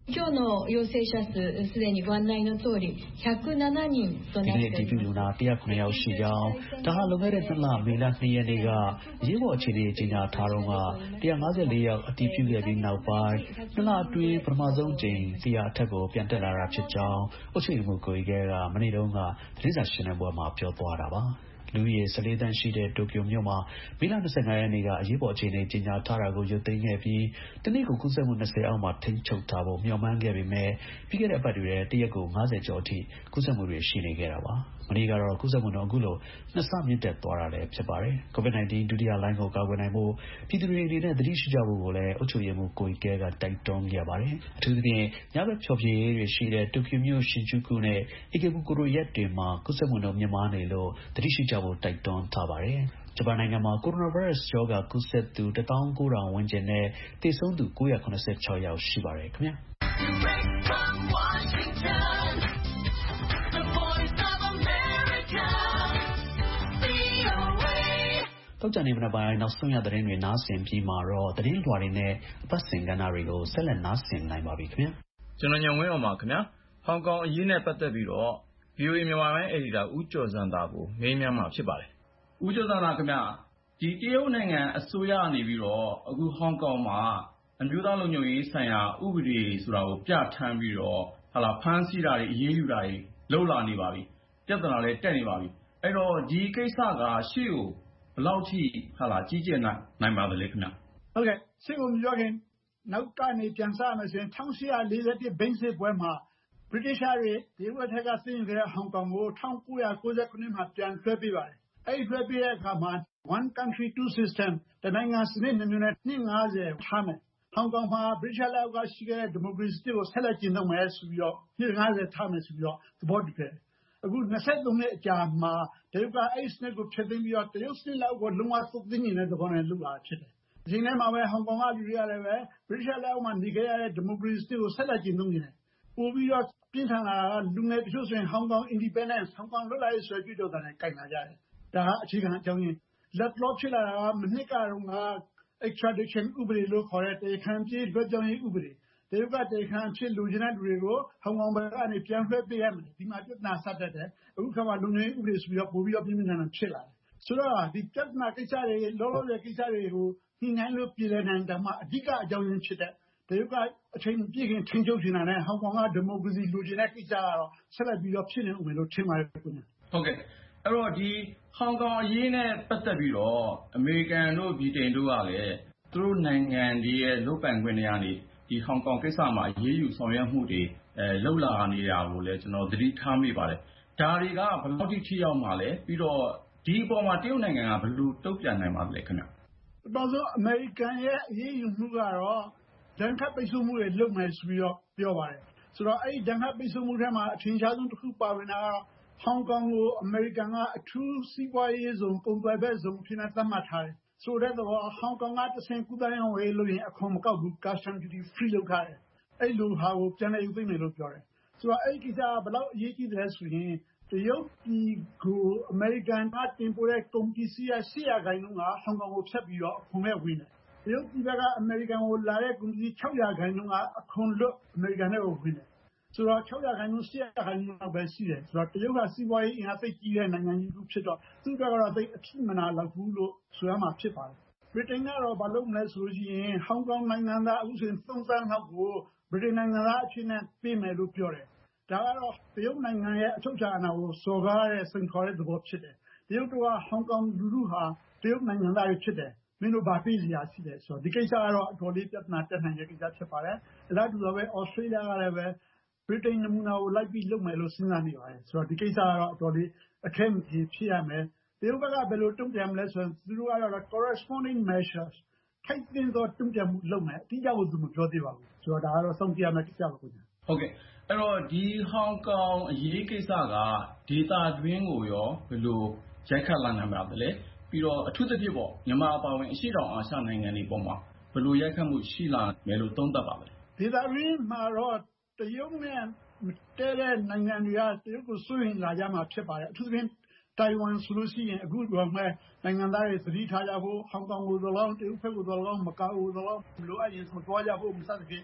今日の陽性者数すでにご案内の通りひゃくななにんとなっています。 ဒီနေ့အတည်ပြုလူနာone oh nineယောက်ရှိကြောင်းဒါဟာလွန်ခဲ့တဲ့နှစ်လမေလtwoရက်နေ့ကအရေးပေါ်အခြေအနေကြီးညာထားတော့ကone fifty-fourယောက်အတည်ပြုခဲ့ပြီးနောက်ပိုင်းနှစ်လအတွင်းပထမဆုံးအကြိမ်one hundredအထက်ကိုပြန်တက်လာတာဖြစ်ကြောင်းအုပ်ချုပ်ရေးမှူးကိုကြီးကမနေ့တုန်းကသတင်းစာရှင်းလင်းပွဲမှာပြောသွားတာပါလူကြီးfourteenသန်းရှိတဲ့တိုကျိုမြို့မှာမေလtwenty-fiveရက်နေ့ကအရေးပေါ်အခြေအနေကြီးညာထားတာကိုရုပ်သိမ်းခဲ့ပြီးတနေ့ကိုကူးစက်မှုtwentyအောက်မှာထိန်းချုပ်ထားဖို့မျှော်မှန်းခဲ့ပေမဲ့ပြီးခဲ့တဲ့အပတ်တွေတရက်ကိုfiftyကျော်အထိကူးစက်မှုတွေရှိနေခဲ့တာပါမနေ့ကတော့ကူးစက်မှုတော့အခုလိုနှစ်ဆမြင့်တက်သွားတာလည်းဖြစ်ပါတယ် COVID nineteen ဒုတိယလှိုင်းကိုကာကွယ်နိုင်ဖို့ပြည်သူတွေအနေနဲ့သတိရှိကြဖို့ကိုလည်းအုပ်ချုပ်ရေးမှူးကိုကြီးကတိုက်တွန်းခဲ့ပါတယ်အထူးသဖြင့်ညဘက်ဖျော်ဖြေရေးတွေရှိတဲ့တိုကျိုမြို့ရှင်ဂျူကူနဲ့အီကေဘူကိုရိုရက်တွေမှာကူးစက်မှုတော့မြင့်မားနေလို့သတိရှိကြဖို့တိုက်တွန်းထားပါတယ်ဂျပန်နိုင်ငံမှာကိုရိုနာဗိုင်းရပ်စ်ရောဂါကူးစက်သူone thousand nine hundredဝန်းကျင်နဲ့သေဆုံးသူnine hundred seventy-sixယောက်ရှိပါတယ်ခင်ဗျာတောက်ကြနေမနက်ပိုင်းနောက်ဆုံးရသတင်းတွေနားဆင်ပြီးမှာတော့သတင်းလွှာတွေနဲ့အပတ်စဉ်ကဏ္ဍတွေကိုဆက်လက်နားဆင်နိုင်ပါပြီခင်ဗျာကျွန်တော်ညံဝင်းအောင်ပါခင်ဗျာဟောင်ကောင်အရေးနဲ့ပတ်သက်ပြီးတော့ ဗွီအိုအေ မြန်မာပိုင်းအယ်ဒီတာဦးကျော်စံသာကိုမေးမြန်းမှာဖြစ်ပါတယ်ဦးကျော်စံသာခင်ဗျာဒီတရုတ်နိုင်ငံအစိုးရနေပြီးတော့အခုဟောင်ကောင်မှာအမျိုးသားလုံခြုံရေးဆိုင်ရာဥပဒေဆိုတာကိုပြဋ္ဌာန်းပြီးတော့ဟာလာဖမ်းဆီးတာတွေအရေးယူတာတွေလုပ်လာနေပါပြီပြဿနာလည်းတက်နေပါပြီအဲ့တော့ဒီကိစ္စကရှေ့ကိုဘယ်လောက်ထိဟာလာကြီးကျယ်နိုင်ပါသလဲခင်ဗျဟုတ်ကဲ့ရှေ့ကိုမပြောခင်နောက်ကနေပြန်စမယ်ဆိုရင်eighteen forty-oneဘိန်းစစ်ပွဲမှာဗြိတိရှတွေတရုတ်အထက်ကသိမ်းခဲ့တဲ့ဟောင်ကောင်ကိုnineteen ninety-nineမှာပြန်ဆွဲပေးပါတယ်အဲ့ဒီဆွဲပေးတဲ့အခါမှာ one country two system တနိုင်ငံစနစ်နှစ်မျိုးနဲ့နှစ်fiftyထားမယ်ဟောင်ကောင်မှာဗြိတိရှလက်အောက်ကရှိခဲ့တဲ့ဒီမိုကရေစီကိုဆက်လက်ကျင့်သုံးမယ်ဆိုပြီးတော့နှစ်fiftyထားမယ်ဆိုပြီးတော့သဘောတူခဲ့အခုtwenty-threeနှစ်အကြာမှာတရုတ်ကအဲ့စနစ်ကိုဖျက်သိမ်းပြီးတော့တရုတ်စနစ်လောက်ကိုလုံးဝသုတ်သိမ်းနေတဲ့သဘောနဲ့လုပ်လာဖြစ်တယ်ဒီနေ့မှာပဲဟောင်ကောင်ကလူတွေကလည်းပဲဗြိတိရှလက်အောက်မှာနေခဲ့ရတဲ့ဒီမိုကရေစီကိုဆက်လက်ကျင့်သုံးနေတယ်ပို့ပြီးတော့ပြင်းထန်လာတာကလူငယ်တချို့ဆိုရင်ဟောင်ကောင် independence ဟောင်ကောင်လွတ်လပ်ရေးဆိုပြီးတော့တာနဲ့ကြိုင်လာကြတယ်ဒါကအခြေခံအကြောင်းရင်းလက်လောဖြစ်လာတာကမနှစ်ကတော့က extradition ဥပဒေလို့ခေါ်တဲ့တရားခံပြေးလွှဲပြောင်းရေးဥပဒေတရုတ်ကတရားခံဖြစ်လူချင်းတဲ့လူတွေကိုဟောင်ကောင်ဘက်ကနေပြန်လွှဲပေးရမယ်ဒီမှာပြဿနာဆက်တက်တယ်အခုခါမှာလူငယ်ဥပဒေဆိုပြီးတော့ပို့ပြီးတော့ပြင်းပြင်းထန်ထန်ဖြစ်လာတယ်ဆိုတော့ဒီပြဿနာကိစ္စတွေလောလောဆယ်ကိစ္စတွေကိုညှိနှိုင်းလို့ပြည်လည်နိုင်တာမှအဓိကအကြောင်းရင်းဖြစ်တဲ့တရုတ်ကအချိန်ပြည့်ခင်ထိန်းချုပ်နေတာနဲ့ဟောင်ကောင်ကဒီမိုကရေစီလူချင်းတဲ့ကိစ္စကတော့ဆက်လက်ပြီးတော့ဖြစ်နေဦးမယ်လို့ထင်ပါတယ်ခင်ဗျဟုတ်ကဲ့အဲ့တော့ဒီဟောင်ကောင်အရေးနဲ့ပတ်သက်ပြီးတော့အမေရိကန်တို့ဗြိတိန်တို့ကလည်းသူတို့နိုင်ငံတွေရဲ့လုပ်ပိုင်ခွင့်တွေကနေဒီဟောင်ကောင်ကိစ္စမှာအရေးယူဆောင်ရွက်မှုတွေအဲလှုပ်လာနေတာကိုလည်းကျွန်တော်သတိထားမိပါတယ်ဒါတွေကဘယ်လောက်ထိထိရောက်မှာလဲပြီးတော့ဒီအပေါ်မှာတရုတ်နိုင်ငံကဘယ်လိုတုံ့ပြန်နိုင်ပါလဲခင်ဗျပထမဆုံးအမေရိကန်ရဲ့အရေးယူမှုကတော့ဒဏ်ခတ်ပိတ်ဆို့မှုတွေလုပ်မယ်ဆိုပြီးတော့ပြောပါတယ်ဆိုတော့အဲ့ဒီဒဏ်ခတ်ပိတ်ဆို့မှုထဲမှာအထင်ရှားဆုံးတစ်ခုပါဝင်တာကဟောင်ကောင်ကိုအမေရိကန်ကအထူးစီးပွားရေးဇုံကုန်သွယ်ဘက်ဇုံဖြစ်နေသတ်မှတ်ထားတယ်ဆိုတဲ့တော့ဟောင်ကောင်ကတဆင့်ကုသရေးဝယ်လို့ရင်အခွန်မကောက်ဘူး custom duty free လုပ်ထားတယ်အဲ့လိုဟာကိုပြန်လည်ယူသိမ်းမယ်လို့ပြောတယ်ဆိုတော့အဲ့ဒီကိစ္စကဘယ်လောက်အရေးကြီးတယ်ဆိုရင်တရုတ်ပြည်ကိုအမေရိကန်ကတင်ပို့တဲ့ကုန်ပစ္စည်းရဲ့eighty percentကဟောင်ကောင်ကိုဖြတ်ပြီးတော့အခွန်မဲ့ဝင်တယ်တရုတ်ပြည်ကအမေရိကန်ကိုလာတဲ့ကုန်ပစ္စည်းsix percentကအခွန်လွတ်အမေရိကန်နဲ့ကိုဝင်တယ်ဆိုတော့six percent eight percentလောက်ပဲရှိတယ်ဆိုတော့တရုတ်ကစီးပွားရေးအင်အားသိကြီးတဲ့နိုင်ငံကြီးတစ်ခုဖြစ်တော့သူ့ကတော့သိအထိမနာလောက်ဘူးလို့ဆိုရမှာဖြစ်ပါတယ်ဗြိတိန်ကတော့ဘာလုပ်မလဲဆိုလို့ရှိရင်ဟောင်ကောင်နိုင်ငံသားအခုဆိုရင်threeသန်းလောက်ကိုဗြိတိန်နိုင်ငံသားအဖြစ်နဲ့ပေးမယ်လို့ပြောတယ်ဒါကတော့တရုတ်နိုင်ငံရဲ့အချုပ်အခြာအာဏာကိုစော်ကားတဲ့စိန်ခေါ်တဲ့သဘောဖြစ်တယ်တရုတ်ကဟောင်ကောင်လူထုဟာတရုတ်နိုင်ငံသားတွေဖြစ်တယ်မင်းတို့ဘာပေးစရာရှိလဲဆိုတော့ဒီကိစ္စကတော့အတော်လေးပြဿနာတက်နိုင်တဲ့ကိစ္စဖြစ်ပါတယ်အလားတူတော့ပဲဩစတြေးလျကလည်းပဲဗြိတိန်နမူနာကိုလိုက်ပြီးလုပ်မယ်လို့စဉ်းစားနေပါတယ်ဆိုတော့ဒီကိစ္စကတော့အတော်လေးအခက်အခဲဖြစ်ရမယ်တရုတ်ကဘယ်လိုတုံ့ပြန်မလဲဆိုရင်သူတို့ကတော့ corresponding measures ထိုက်တင်သောတုံ့ပြန်မှုလုပ်မယ်အတိအကျကိုသူမပြောသေးပါဘူးဆိုတော့ဒါကတော့စောင့်ကြည့်ရမယ့်ကိစ္စပါခင်ဗျဟုတ်ကဲ့အဲ့တော့ဒီဟောင်ကောင်အရေးကိစ္စကဒေတာတွင်းကိုရောဘယ်လိုရိုက်ခတ်လာနိုင်ပါသလဲပြီးတော့အထူးသဖြင့်ပေါ့မြန်မာအပါအဝင်အရှေ့တောင်အာရှနိုင်ငံတွေပေါ်မှာဘယ်လိုရိုက်ခတ်မှုရှိလာမယ်လို့သုံးသပ်ပါလဲဒေတာတွင်းမှာတော့တရုတ်နဲ့တဲတဲ့နိုင်ငံတွေကတရုတ်ကိုစိုးရင်လာကြမှာဖြစ်ပါတယ်အထူးသဖြင့်တိုင်ဝမ်ဆိုလို့ရှိရင်အခုတော့မှနိုင်ငံသားတွေသတိထားကြဖို့ဟောင်ကောင်ကိုတော့တရုတ်ဘက်ကိုတော့မကာအိုတော့လိုအပ်ရင်သွားကြဖို့မစသဖြင့်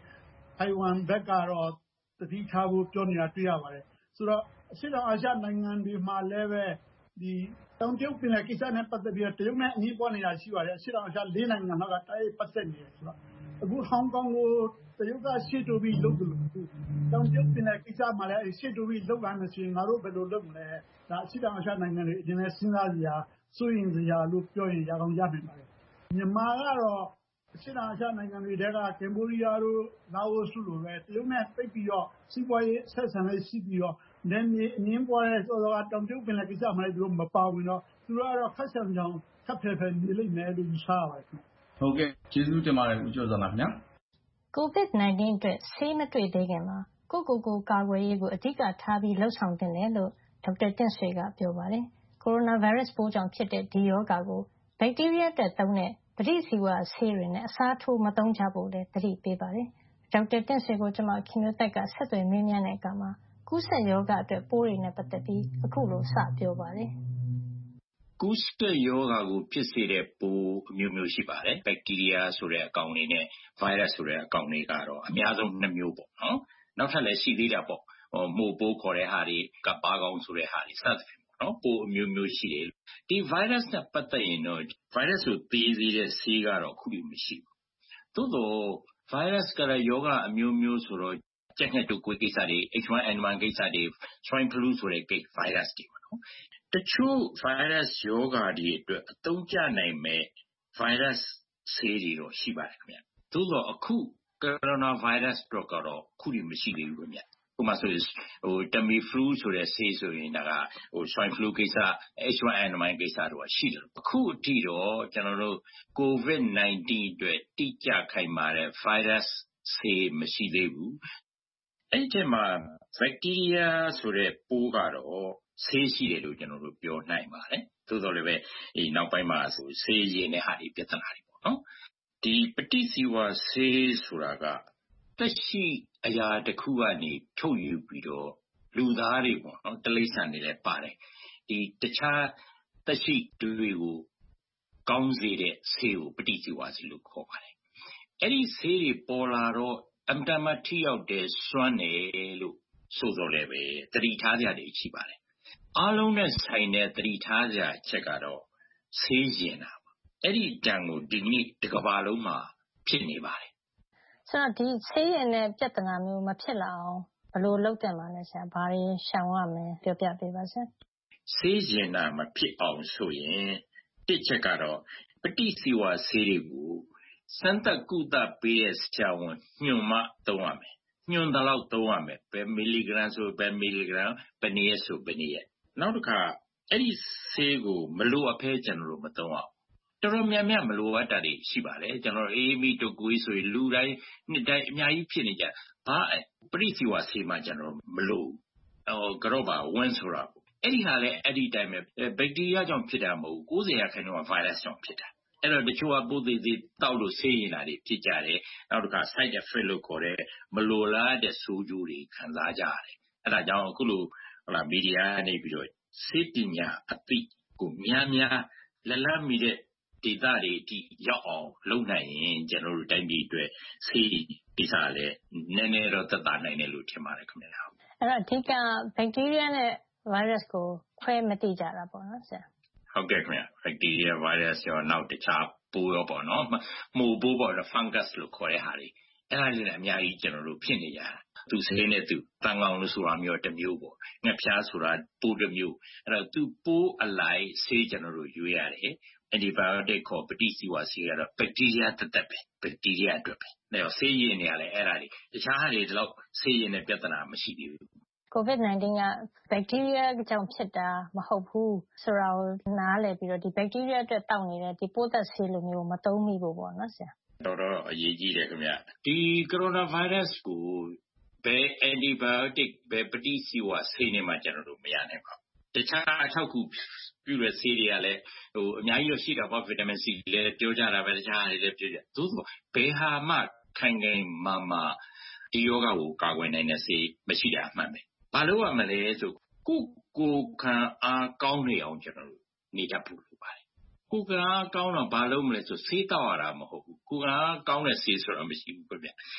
ထိုင်ဝမ်ဘက်ကတော့တတိထားဖို့ပြောနေတာတွေ့ရပါတယ်ဆိုတော့အရှေ့တောင်အာရှနိုင်ငံတွေမှာလည်းပဲဒီတောင်တရုတ်ပင်လယ်ကိစ္စနဲ့ပတ်သက်ပြီးတော့တရုတ်နဲ့အငြင်းပွားနေတာရှိပါတယ်အရှေ့တောင်အာရှ၄နိုင်ငံလောက်ကတိုက်ရိုက်ပတ်သက်နေတယ်ဆိုတော့အခုဟောင်ကောင်ကိုတရုတ်ကရှေ့တိုးပြီးလုပ်တယ်လို့တောင်တရုတ်ပင်လယ်ကိစ္စမှာလည်းရှေ့တိုးပြီးလုပ်လာမယ်ဆိုရင်ငါတို့ဘယ်လိုလုပ်မလဲဒါအရှေ့တောင်အာရှနိုင်ငံတွေအရင်ကစဉ်းစားစရာစိုးရင်စရာလို့ပြောရင်ရအောင်ရနိုင်ပါတယ်မြန်မာကတော့အရှေ့တောင်အာရှနိုင်ငံတွေတဲကကမ်ဘောဒီးယားတို့လာအိုစ်တို့ပဲတရုတ်နဲ့ပိတ်ပြီးတော့စီးပွားရေးဆက်ဆံရေးရှိပြီးတော့နယ်မြေအငင်းပွားတဲ့စောစောကတောင်တရုတ်ပင်လယ်ကိစ္စမှာလည်းသူတို့မပါဝင်တော့သူတို့ကတော့ခက်ဆံကြောင်ခက်ဖယ်ဖယ်နေလိမ့်မယ်လို့ယူဆရပါတယ်ခင်ဗျဟုတ်ကဲ့ကျေးဇူးတင်ပါတယ်ဦးကျော်ဇံသာခင်ဗျာကိုဗစ် ၁၉ အတွက်ဆေးမတွေ့သေးခင်မှာကိုယ့်ကိုယ်ကိုကာကွယ်ရေးကိုအဓိကထားပြီးလှုပ်ဆောင်သင့်တယ်လို့ဒေါက်တာတင့်ဆွေကပြောပါတယ်ကိုရိုနာဗိုင်းရပ်စ်ပိုးကြောင့်ဖြစ်တဲ့ဒီရောဂါကိုဘက်တီးရီးယားအတွက်သုံးတဲ့ပဋိဇီဝဆေးတွေနဲ့အစားထိုးမသုံးကြဖို့လည်းသတိပေးပါတယ်ဒေါက်တာတင့်ဆွေကိုကျွန်မခင်မျိုးသက်ကဆက်သွယ်မေးမြန်းတဲ့အခါမှာကူးစက်ရောဂါအတွက်ပိုးတွေနဲ့ပတ်သက်ပြီးအခုလိုစပြောပါတယ်ကူးစက်ရောဂါကိုဖြစ်စေတဲ့ပိုးအမျိုးမျိုးရှိပါတယ်ဘက်တီးရီးယားဆိုတဲ့အကောင်တွေနဲ့ဗိုင်းရပ်စ်ဆိုတဲ့အကောင်တွေကတော့အများဆုံးနှစ်မျိုးပေါ့နော်နောက်ထပ်လည်းရှိသေးတာပေါ့ဟိုမို့ပိုးခေါ်တဲ့ဟာတွေကပ်ပါကောင်ဆိုတဲ့ဟာတွေစသဖြင့်ပေါ့နော်ပိုးအမျိုးမျိုးရှိတယ်ဒီဗိုင်းရပ်စ်နဲ့ပတ်သက်ရင်တော့ဗိုင်းရပ်စ်ကိုသေစေတဲ့ဆေးကတော့အခုထိမရှိဘူးသို့တော့ဗိုင်းရပ်စ်ကလည်းယောဂအမျိုးမျိုးဆိုတော့ကြက်ငှက်တုပ်ကွေးကိစ္စတွေ H one N one ကိစ္စတွေ Swine flu ဆိုတဲ့ကိစ္စဗိုင်းရပ်စ်တွေပေါ့နော်တချို့ဗိုင်းရပ်စ်ယောဂါတွေအတွက်အသုံးကျနိုင်မဲ့ဗိုင်းရပ်စ်ဆေးတွေတော့ရှိပါတယ်ခင်ဗျ။သို့တော့အခုကိုရိုနာဗိုင်းရပ်စ်တော့ကတော့အခုထိမရှိသေးဘူးခင်ဗျ။ဥပမာဆိုရင်ဟို Tamiflu ဆိုတဲ့ဆေးဆိုရင်ဒါကဟို Swine flu ကိစ္စ H one N one ကိစ္စတော့ရှိတယ်။အခုအထိတော့ကျွန်တော်တို့ ကိုဗစ် ၁၉ အတွက်တိကျခိုင်မာတဲ့ဗိုင်းရပ်စ်ဆေးမရှိသေးဘူး။အဲ့ဒီမှာဘက်တီးရီးယားဆိုတဲ့ပိုးကတော့ဆေးရှိတယ်လို့ကျွန်တော်တို့ပြောနိုင်ပါတယ်သို့တော်လည်းပဲဒီနောက်ပိုင်းမှာဆိုဆေးရည်နဲ့ဟာဒီပြဿနာတွေပေါ့နော်ဒီပဋိဇီဝဆေးဆိုတာကတက်ရှိအရာတစ်ခုကနေထုတ်ယူပြီးတော့လူသားတွေပေါ့နော်တိရစ္ဆာန်တွေလည်းပါတယ်ဒီတခြားတက်ရှိတွေကိုကောင်းစေတဲ့ဆေးကိုပဋိဇီဝဆေးလို့ခေါ်ပါတယ်အဲ့ဒီဆေးတွေပေါ်လာတော့အမ်တမထိရောက်တဲ့စွမ်းတယ်လို့ဆိုတော့လည်းပဲတတိထားကြတယ်ရှိပါတယ်အားလုံးနဲ့ဆိုင်တဲ့သတိထားစရာအချက်ကတော့ဆေးရင်တာပါအဲ့ဒီတန်ကိုဒီနေ့တစ်ကမ္ဘာလုံးမှာဖြစ်နေပါတယ်ဆိုတော့ဒီဆေးရင်တဲ့ပြဿနာမျိုးမဖြစ်လာအောင်ဘယ်လိုလုပ်သင့်ပါလဲဆရာဘာတွေရှောင်ရမလဲပြောပြပေးပါဆရာဆေးရင်တာမဖြစ်အောင်ဆိုရင်တစ်ချက်ကတော့ပဋိဇီဝဆေးတွေကိုစမ်းသပ်ကုသပေးတဲ့ဆရာဝန်ညွှန်မှသုံးရမယ်ညွှန်တယ်လို့သုံးရမယ်ဘယ်မီလီဂရမ်ဆိုဘယ်မီလီဂရမ်ဘယ်နည်းဆိုဘယ်နည်းနောက်တစ်ခါအဲ့ဒီဆေးကိုမလိုအပ်ဖဲကျွန်တော်တို့မသုံးအောင်တော်တော်များများမလိုအပ်တာတွေရှိပါတယ်ကျွန်တော်အေးမီတုပ်ကွေးဆိုရင်လူတိုင်းနှစ်တိုင်းအများကြီးဖြစ်နေကြဘာပရိစီဝါဆေးမှကျွန်တော်မလိုဟိုကတော့ပါဝင်းဆိုတာအဲ့ဒီဟာလည်းအဲ့ဒီတိုင်းပဲဘက်တီးရီးယားကြောင့်ဖြစ်တာမဟုတ်ဘူး၉၀ရာခိုင်နှုန်းကဗိုင်းရပ်စ်ကြောင့်ဖြစ်တာအဲ့တော့တချို့ကပိုးသေးသေးတောက်လို့ဆေးရင်လာတွေဖြစ်ကြတယ်နောက်တစ်ခါ side effect လို့ခေါ်တဲ့မလိုလားတဲ့ဆိုးကျိုးတွေခံစားကြရတယ်အဲ့ဒါကြောင့်အခုလိုဟလာမီဒီယာနေပြီးတော့ဆေးပညာအသိကိုများများလက်လန်းမိတဲ့ဒေသတွေအထိရောက်အောင်လုပ်နိုင်ရင်ကျွန်တော်တို့တိုင်းပြည်အတွက်ဆေးကိစ္စလည်းနည်းနည်းတော့သက်သာနိုင်တယ်လို့ထင်ပါတယ်ခင်ဗျာအဲ့တော့အဓိကဘက်တီးရီးယားနဲ့ဗိုင်းရပ်စ်ကိုခွဲမသိကြတာပေါ့နော်ဆရာဟုတ်ကဲ့ခင်ဗျာဘက်တီးရီးယားဗိုင်းရပ်စ်ရောနောက်တခြားပိုးရောပေါ့နော်မိုးပိုးပေါ့နော် fungus လို့ခေါ်တဲ့ဟာတွေအဲ့ဒါတွေလည်းအများကြီးကျွန်တော်တို့ဖြစ်နေကြတာသူဆေးနဲ့သူတန်ကောင်လို့ဆိုတာမျိုးတစ်မျိုးပေါ့ငှက်ဖျားဆိုတာပိုးတစ်မျိုးအဲ့တော့သူပိုးအလိုက်ဆေးကျွန်တော်တို့ရွေးရတယ် antibiotic ခေါ်ပဋိဇီဝဆေးကတော့ဘက်တီးရီးယားသက်သက်ပဲဘက်တီးရီးယားအတွက်ပဲအဲ့တော့ဆေးရည်နေရလဲအဲ့ဒါတွေတခြားဟာတွေတော့ဆေးရည်နဲ့ပြဿနာမရှိသေးဘူးကိုဗစ် ၁၉ ကဘက်တီးရီးယားကြောင့်ဖြစ်တာမဟုတ်ဘူးဆိုတာကိုနားလည်ပြီးတော့ဒီဘက်တီးရီးယားအတွက်တောက်နေတဲ့ဒီပိုးသက်ဆေးလိုမျိုးမသုံးမိဘူးပေါ့နော်ဆရာတော်တော်အရေးကြီးတယ်ခင်ဗျဒီကိုရိုနာဗိုင်းရပ်စ်ကိုဘယ် antibiotic ဘယ်ပဋိဇီဝဆေးနဲ့မှကျွန်တော်တို့မရနိုင်ပါဘူးတခြားအထောက်ကူပြုတဲ့ဆေးတွေကလည်းဟိုအများကြီးတော့ရှိတာပေါ့ဗီတာမင် C လည်းပြောကြတာပဲတခြားတွေလည်းပြောကြသို့သောဘယ်ဟာမှခိုင်ခိုင်မာမာဒီယောဂကိုကာကွယ်နိုင်တဲ့ဆေးမရှိတာအမှန်ပဲဘာလို့ရမလဲဆိုကိုကိုခံအားကောင်းနေအောင်ကျွန်တော်တို့နေတတ်ဖို့လိုပါတယ်ကိုကကောင်းတော့ဘာလို့မလဲဆိုဆေးတောက်ရတာမဟုတ်ဘူးကိုကကောင်းတဲ့ဆေးဆိုတော့မရှိဘူးပြ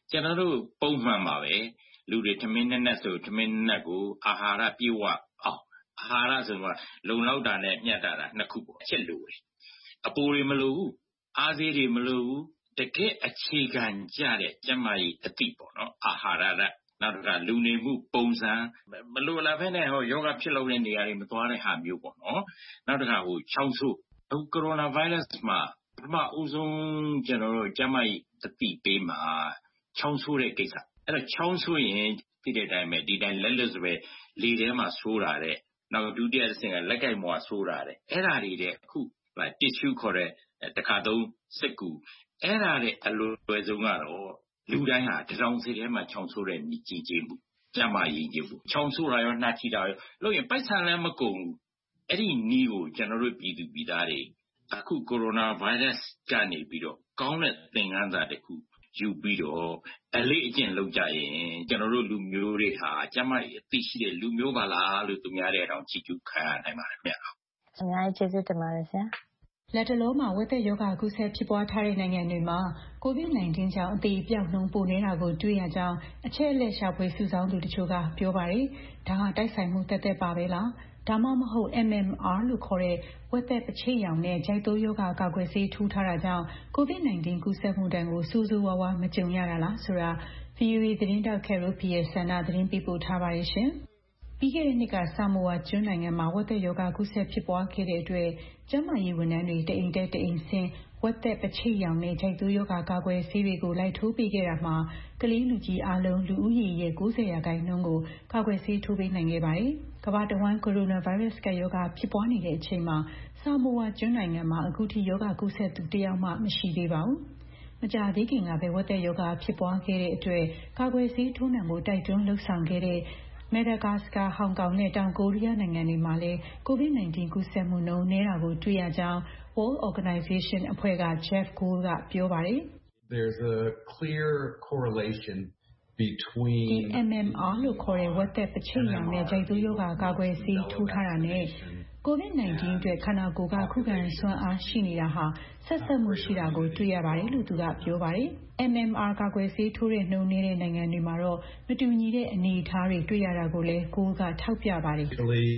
ကျွန်တော်တို့ပုံမှန်ပါပဲလူတွေထမင်းနဲ့နဲ့ဆိုထမင်းနဲ့ကိုအာဟာရပြည့်ဝအောင်အာဟာရဆိုတော့လုံလောက်တာနဲ့မျှတတာနှစ်ခုပေါ့အချက်လိုတယ်အပူတွေမလိုဘူးအားသေးတွေမလိုဘူးတကယ်အခြေခံကြတဲ့ကျန်းမာရေးအသိပေါ့နော်အာဟာရနဲ့နောက်တစ်ခါလူနေမှုပုံစံမလိုလားဖက်နဲ့ဟောယောဂဖြစ်လို့တဲ့နေရာတွေမသွားတဲ့ဟာမျိုးပေါ့နော်နောက်တစ်ခါဟိုချောင်းဆိုးအခုကိုရိုနာဗိုင်းရပ်စ်မှာပထမဦးဆုံးကျွန်တော်တို့ကျန်းမာရေးအသိပေးမှာချောင်းဆိုးတဲ့ကိစ္စအဲ့တော့ချောင်းဆိုးရင်ဒီတဲ့အတိုင်းပဲဒီတိုင်းလက်လွတ်စပဲလေထဲမှာဆိုးတာတဲ့နောက်ဒုတိယအဆင့်ကလက်ကိုက်မွာဆိုးတာတဲ့အဲ့ဓာတွေတဲ့အခုတစ်ရှူခေါ်တဲ့တခါသုံးစက်ကူအဲ့ဓာတဲ့အလွယ်ဆုံးကတော့လူတိုင်းဟာတရောင်စီထဲမှာချောင်းဆိုးတဲ့မြည်ကြီးခြင်းမှုကျန်းမာရေးခြင်းမှုချောင်းဆိုးတာရောနှာချီတာရောလို့ရင်ပိုက်ဆံလည်းမကုန်ဘူးအဲ့ဒီနီးကိုကျွန်တော်တို့ပြည်သူပြည်သားတွေအခုကိုရိုနာဗိုင်းရပ်စ်ကနေပြီးတော့ကောင်းတဲ့သင်ခန်းစာတစ်ခုယူပြီးတော့အလေးအကျင့်လုပ်ကြရင်ကျွန်တော်တို့လူမျိုးတွေဟာကျန်းမာရေးအသိရှိတဲ့လူမျိုးပါလားလို့သူများတဲ့အတောင်ချီးကျူးခံရနိုင်ပါတယ်ခင်ဗျာအများကြီးကျေးဇူးတင်ပါတယ်ဆရာလက်တလုံးမှာဝက်သက်ယောဂကုသဖြစ်ပွားထားတဲ့နိုင်ငံတွေမှာ ကိုဗစ် ၁၉ ကြောင့်အသေးပြောက်နှုန်းပိုနေတာကိုတွေ့ရကြောင်းအချက်အလက်ရှာဖွေစုဆောင်းသူတချို့ကပြောပါတယ်။ဒါဟာတိုက်ဆိုင်မှုတက်တက်ပါပဲလား။ဒါမှမဟုတ် M M R လို့ခေါ်တဲ့ဝက်သက်ပချိတ်ရောင်နဲ့ဂျိုက်တိုးယောဂကာကွယ်ဆေးထိုးထားတာကြောင့်ကိုဗစ် ၁၉ ကူးစက်မှုတန်းကိုစူးစူးဝါးဝါမကြုံရတာလားဆိုတာ ဗွီအိုအေ သတင်းတောက်ခက်ရိုဖီရဲ့ဆန္ဒသတင်းပေးပို့ထားပါတယ်ရှင်။ပြီးခဲ့တဲ့နှစ်ကဆာမိုဝါကျွန်းနိုင်ငံမှာဝက်သက်ယောဂကုသဖြစ်ပွားခဲ့တဲ့အတွက်ကျန်းမာရေးဝန်ထမ်းတွေတအိမ်တက်တအိမ်ဆင်းဝက်သက်ပချိတ်ရောင်နဲ့ဂျိုက်တိုးယောဂကာကွယ်ဆေးတွေကိုလိုက်ထိုးပေးခဲ့တာမှာကလေးလူကြီးအလုံးလူဦးရေရဲ့၉၀ရာခိုင်နှုန်းကိုကာကွယ်ဆေးထိုးပေးနိုင်ခဲ့ပါတယ်။ကမ္ဘာတဝန်းကိုရိုနာဗိုင်းရပ်စ်ကရောဂါဖြစ်ပွားနေတဲ့အချိန်မှာဆာမိုဝါကျွန်းနိုင်ငံမှာအခုထိယောဂကုသသူတယောက်မှမရှိသေးပါဘူး။မကြာသေးခင်ကပဲဝက်သက်ယောဂဖြစ်ပွားခဲ့တဲ့အတွက်ကာကွယ်ဆေးထိုးနှံဖို့တိုက်တွန်းလှုံ့ဆော်ခဲ့တဲ့မက်ဒါဂါစကာဟောင်ကောင်နဲ့တောင်ကိုရီးယားနိုင်ငံတွေမှာလည်းကိုဗစ် ၁၉ ကူးစက်မှုနှုန်းနည်းတာကိုတွေ့ရကြောင်း World Organization အဖွဲ့က Jeff Gould ကပြောပါတယ်။ There's a clear correlation between ဒီ M M R လို့ခေါ်တဲ့ဝက်သက်ပချိတ်ရောင်နဲ့ဂျိုက်တိုးယောဂကာကွယ်ဆေးထိုးထားတာနဲ့ကိုဗစ် ၁၉ အတွက်ခန္ဓာကိုယ်ကခုခံစွမ်းအားရှိနေတာဟာဆက်စပ်မှုရှိတာကိုတွေ့ရပါတယ်လို့သူကပြောပါတယ်။ M M R ကာကွယ်ဆေးထိုးတဲ့နှုန်းနေတဲ့နိုင်ငံတွေမှာတော့မတူညီတဲ့အနေအထားတွေတွေ့ရတာကိုလည်းကိုယ်ကထောက်ပြပါတယ်။ Italy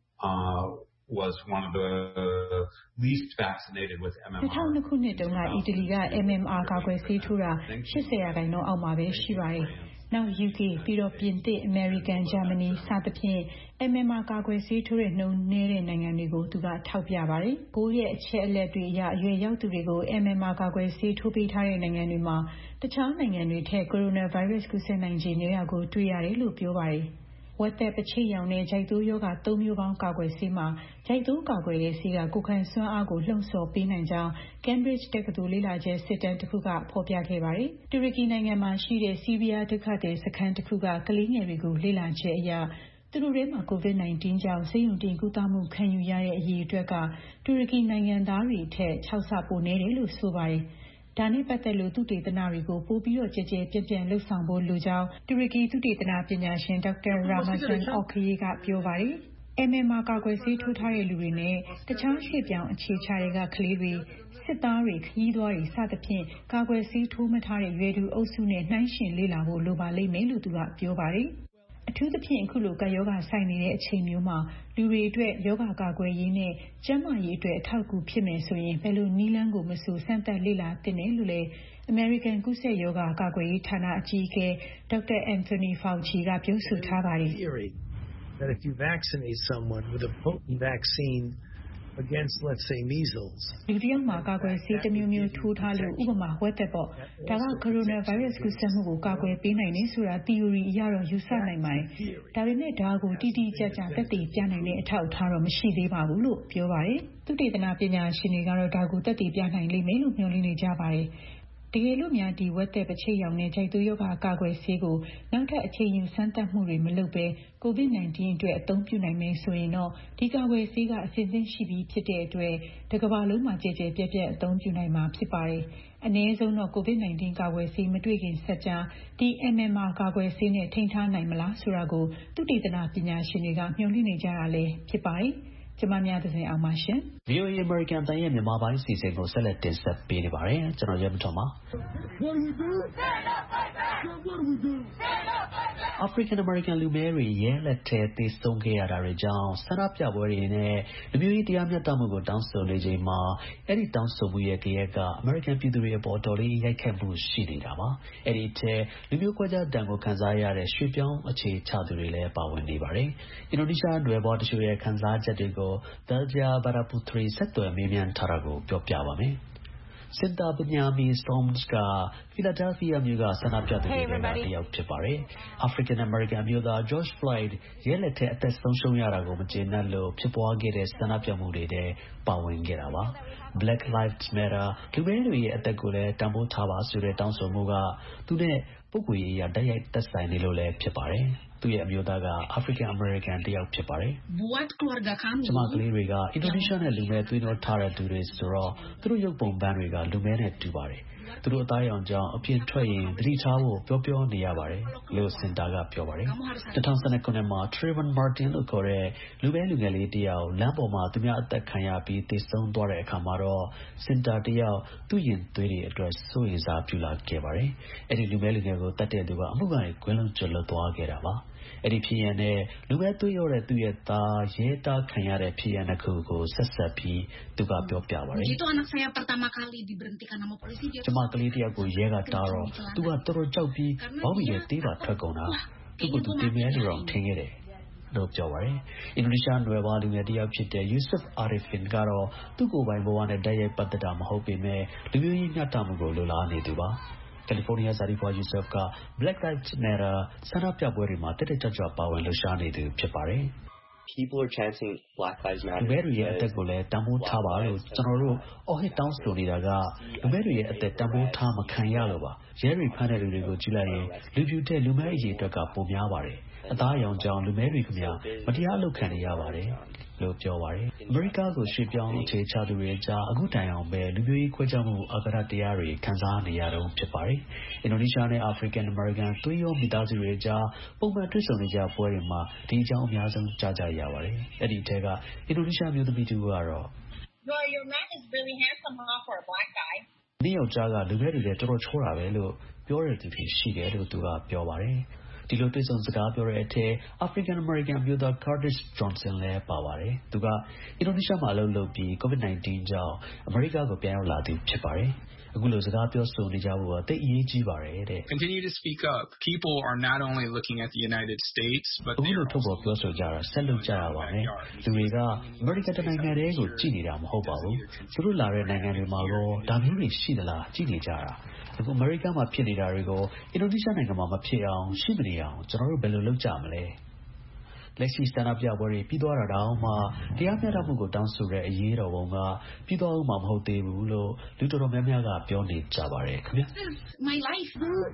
uh, was one of the least vaccinated with M M R. ၂၀၀၂ ခုနှစ်တုန်းကအီတလီက M M R ကာကွယ်ဆေးထိုးတာ၈၀ရာခိုင်နှုန်းအောက်မှာပဲရှိပါတယ်။နောက် ယူကေပြီးတော့ပြင်သစ်အမေရိကန်ဂျာမနီစသဖြင့် M M R ကာကွယ်ဆေးထိုးတဲ့နှုန်းနည်းတဲ့နိုင်ငံတွေကိုသူကထောက်ပြပါတယ်။ကိုယ့်ရဲ့အချက်အလက်တွေအရအရွယ်ရောက်သူတွေကို M M R ကာကွယ်ဆေးထိုးပေးထားတဲ့နိုင်ငံတွေမှာတခြားနိုင်ငံတွေထက်ကိုရိုနာဗိုင်းရပ်စ်ကူးစက်နိုင်ခြေနည်းတာကိုတွေ့ရတယ်လို့ပြောပါတယ်။ဝက်သက်ပချိတ်ရောင်နဲ့ဂျိုက်တိုးယောဂသုံးမျိုးပေါင်းကာကွယ်ဆေးမှာဂျိုက်တိုးကာကွယ်တဲ့ဆေးကကိုယ်ခံစွမ်းအားကိုလှုံ့ဆော်ပေးနိုင်ကြောင်း Cambridge တက္ကသိုလ်လေ့လာချက်စစ်တမ်းတစ်ခုကဖော်ပြခဲ့ပါတယ်။တူရကီနိုင်ငံမှာရှိတဲ့ဆီးရီးယားဒုက္ခသည်စခန်းတစ်ခုကကလေးငယ်တွေကိုလေ့လာချက်အရသူတို့ထဲမှာကိုဗစ် ၁၉ ကြောင့်ဆေးရုံတင်ကုသမှုခံယူရတဲ့အရေးအတွက်ကတူရကီနိုင်ငံသားတွေထက်၆ဆပိုနည်းတယ်လို့ဆိုပါတယ်။ဒါနဲ့ပတ်သက်လို့သုတေသနတွေကိုပိုပြီးတော့ကြည်ကြဲပြန့်ပြန့်လှုပ်ဆောင်ဖို့လိုကြောင်းတူရကီသုတေသနပညာရှင်ဒေါက်တာရာမာဇန်အော့ခရီကပြောပါတယ်။ M M R ကာကွယ်ဆေးထိုးထားတဲ့လူတွေနဲ့တခြားရွှေ့ပြောင်းအခြေချတွေကကလေးတွေစစ်သားတွေခရီးသွားတွေစသဖြင့်ကာကွယ်ဆေးထိုးမထားတဲ့ရွယ်သူအုပ်စုနဲ့နှိုင်းယှဉ်လေ့လာဖို့လိုပါလိမ့်မယ်လို့သူကပြောပါတယ်။အထူးသဖြင့်အခုလိုကပ်ရောဂါဆိုင်နေတဲ့အချိန်မျိုးမှာလူတွေအတွက်ရောဂါကာကွယ်ရေးနဲ့ကျန်းမာရေးအတွက်အထောက်အကူဖြစ်မယ်ဆိုရင်ဘယ်လိုနည်းလမ်းကိုမဆိုစမ်းသပ်လေ့လာသင့်တယ်လို့လည်း American ကူးစက်ရောဂါကာကွယ်ရေးဌာနအကြီးအကဲဒေါက်တာ Anthony Fauci ကပြောဆိုထားပါတယ်။ That if you vaccinate someone with a potent vaccine against let's say measles လူတစ်ယောက်မှာကာကွယ်ဆေးတစ်မျိုးမျိုးထိုးထားလို့ဥပမာဝက်သက်ပေါ့ဒါကကိုရိုနာဗိုင်းရပ်စ်ကူးစက်မှုကိုကာကွယ်ပေးနိုင်တယ်ဆိုတာ theory အရတော့ယူဆနိုင်ပါတယ်ဒါပေမဲ့ဒါကိုတိတိကျကျသက်သေပြနိုင်တဲ့အထောက်အထားတော့မရှိသေးပါဘူးလို့ပြောပါတယ်သုတေသနပညာရှင်တွေကတော့ဒါကိုသက်သေပြနိုင်လိမ့်မယ်လို့မျှော်လင့်နေကြပါတယ်တကယ်လို့များဒီဝက်သက်ပချိတ်ရောင်နဲ့ဂျိုက်တိုးယောဂကာကွယ်ဆေးကိုနောက်ထပ်အချိန်ယူစမ်းသပ်မှုတွေမလုပ်ဘဲကိုဗစ် ၁၉ အတွက်အသုံးပြုနိုင်မယ်ဆိုရင်တော့ဒီကာကွယ်ဆေးကအဆင့်သင့်ရှိပြီးဖြစ်တဲ့အတွက်တစ်ကမ္ဘာလုံးမှာကြည်ကြဲပြန့်ပြန့်အသုံးပြုနိုင်မှာဖြစ်ပါတယ်။အနည်းဆုံးတော့ကိုဗစ် ၁၉ ကာကွယ်ဆေးမတွေ့ခင်ဆက်ကြားဒီ M M R ကာကွယ်ဆေးနဲ့ထိန်းထားနိုင်မလားဆိုတာကိုသုတေသနပညာရှင်တွေကမျှော်လင့်နေကြတာလည်းဖြစ်ပါတယ်။ကျမများသစဉ်အောင်ပါရှင်။ ဗွီအိုအေ American အသံရဲ့မြန်မာပိုင်းအစီအစဉ်ကိုဆက်လက်တင်ဆက်ပေးနေပါတယ်။ကျွန်တော်ရဲမထွန်ပါ။ What do we do? Stand up, fight back. What do we do? Stand up, fight back. African American လူမဲတွေရဲလက်ထဲသေဆုံးခဲ့ရတာတွေကြောင့်ဆန္ဒပြပွဲတွေနဲ့လူမျိုးရေးတရားမျှတမှုကိုတောင်းဆိုနေချိန်မှာအဲ့ဒီတောင်းဆိုမှုရဲ့ကြရက်က American ပြည်သူတွေအပေါ်တော်လေးရိုက်ခတ်မှုရှိနေတာပါအဲ့ဒီထဲလူမျိုးကွဲပြားတန်ကိုခံစားရတဲ့ရွှေပြောင်းအခြေချသူတွေလည်းပါဝင်နေပါတယ်အင်ဒိုနီးရှားနယ်ပေါ်တချို့ရဲ့ခံစားချက်တွေကို Belgia Baraputri ဆက်သွယ်မေးမြန်းထားတာကိုပြောပြပါမယ်Sinta Binyami Storms က Philadelphia မြို့ကဆန္ဒပြသူတွေကတယောက်ဖြစ်ပါတယ် African American မျိုးသား George Floyd ရဲလက်ထဲအသက်ဆုံးရှုံးရတာကိုမကျေနပ်လို့ဖြစ်ပွားခဲ့တဲ့ဆန္ဒပြမှုတွေထဲပါဝင်ခဲ့တာပါ Black Lives Matter လူမျိုးတွေရဲ့အသက်ကိုလည်းတန်ဖိုးထားပါဆိုတဲ့တောင်းဆိုမှုကသူနဲ့ပုဂ္ဂိုလ်ရေးအရတိုက်ရိုက်သက်ဆိုင်နေလို့လည်းဖြစ်ပါတယ်သူရဲ့အမျိုးသားက African American တယောက်ဖြစ်ပါတယ် Buat keluarga kami ကျမကလေးတွေကအင်ဒိုနီးရှားနဲ့လူမဲသွေးနှောထားတဲ့သူတွေဆိုတော့သူတို့ရုပ်ပုံပန်းတွေကလူမဲနဲ့တူပါတယ်သူတို့အသားရောင်ကြောင့်အပြင်ထွက်ရင်သတိထားဖို့ပြောပြောနေရပါတယ်လို့စင်တာကပြောပါတယ်twenty twelveခုနှစ်မှာ Trayvon Martin လို့ခေါ်တဲ့လူမဲလူငယ်လေးတယောက်လမ်းပေါ်မှာသူများအသက်ခံရပြီးသေဆုံးသွားတဲ့အခါမှာတော့စင်တာတယောက်သူ့ရင်သွေးတွေအတွက်စိုးရိမ်စားပြုလာခဲ့ပါတယ်အဲ့ဒီလူမဲလူငယ်ကိုတတ်တဲ့သူကအမှုကနေကွင်းလုံးကျွတ်လွတ်သွားခဲ့တာပါအဲ့ဒီဖြစ်ရတဲ့လူပဲသွေးရောတဲ့သူ့ရဲ့သားရဲသားခံရတဲ့ဖြစ်ရတဲ့ခုကိုဆက်ဆက်ပြီးသူကပြောပြပါတယ် Itu anak saya pertama kali diberhentikan sama polisi ကျမကလေးတယောက်ကိုရဲကတားတော့သူကတော်တော်ကြောက်ပြီးဘောင်းမီရဲ့တေးပါထွက်ကုန်တာသူကသူတင်မြဲလို့တော့ထင်ခဲ့တယ်လို့ပြောပါတယ်အင်ဒိုနီးရှားနယ်ပါလူငယ်တယောက်ဖြစ်တဲ့ Yusuf Arifin ကတော့သူ့ကိုယ်ပိုင်ဘဝနဲ့တိုက်ရိုက်ပတ်သက်တာမဟုတ်ပေမဲ့လူမျိုးရေးမျှတမှုကိုလိုလားနေသူပါCalifornia ဇာတိဘွား Yusuf က Black Lives Matter ဆန္ဒပြပွဲတွေမှာတက်တက်ကြွကြွပါဝင်လှုပ်ရှားနေသူဖြစ်ပါတယ် People are chanting Black Lives Matter လူမဲတွေရဲ့အသက်ကိုလည်းတန်ဖိုးထားပါလို့ကျွန်တော်တို့အော်ဟစ်တောင်းဆိုနေတာကလူမဲတွေရဲ့အသက်တန်ဖိုးထားမခံရလို့ပါရဲတွေဖမ်းတဲ့လူတွေကိုကြည့်လိုက်ရင်လူပြူတဲ့လူမဲအရေးအတွက်ကပိုများပါတယ်အသားရောင်ကြောင်လူမဲတွေခင်ဗျာမတရားလုပ်ခံနေရပါတယ်လို့ပြောပါတယ်အမေရိကကိုရွှေ့ပြောင်းအခြေချသူတွေကြားအခုတိုင်အောင်ပဲလူမျိုးရေးခွဲခြားမှုအကြမ်းတရားတွေခံစားနေရတော့ဖြစ်ပါတယ်အင်ဒိုနီးရှားနဲ့ African American သွေးရောမိသားစုတွေကြားပုံမှန်တွေ့ဆုံနေကြပွဲတွေမှာဒီအကြောင်းအများဆုံးကြားကြရပါတယ်အဲ့ဒီအထက်ကအင်ဒိုနီးရှားမျိုးသမီးတူကတော့ Your your man is really handsome for a black guy ဒီယောက်ျားကလူပဲတွေတော်တော်ချောတာပဲလို့ပြောရတဲ့သူရှိတယ်လို့သူကပြောပါတယ်ဒီလိုတွေ့ဆုံစကားပြောတဲ့အထက် African American မျိုးသား Curtis Johnson လည်းပါပါတယ်။သူကအင်ဒိုနီးရှားမှာအလုပ်လုပ်ပြီး COVID nineteen ကြောင့်အမေရိကကိုပြန်ရောက်လာသူဖြစ်ပါတယ်။အခုလိုစကားပြောဆိုနေကြဖို့ကတိတ်အရေးကြီးပါတယ်တဲ့။ Continue to speak up. People are not only looking at the United States, but they are ထုတ်ပေါ်ပြောဆိုကြတာဆက်လုပ်ကြရပါမယ်။လူတွေကအမေရိကန်နိုင်ငံတွေကိုကြည့်နေတာမဟုတ်ပါဘူး။သူတို့လာတဲ့နိုင်ငံတွေမှာတော့ဒါမျိုးတွေရှိသလားကြည့်နေကြတာ။အခုအမေရိကန်မှာဖြစ်နေတာတွေကိုအင်ဒိုနီးရှားနိုင်ငံမှာမဖြစ်အောင်ရှိမနေအောင်ကျွန်တော်တို့ဘယ်လိုလုပ်ကြမလဲလက်ရှိစတန်ပ်ပြပွဲတွေပြီးသွားတာတောင်မှတရားမျှတမှုကိုတောင်းဆိုတဲ့အရေးတော်ပုံကပြီးသွားအောင်မဟုတ်သေးဘူးလို့လူတော်တော်များများကပြောနေကြပါတယ်ခင်ဗျာ My life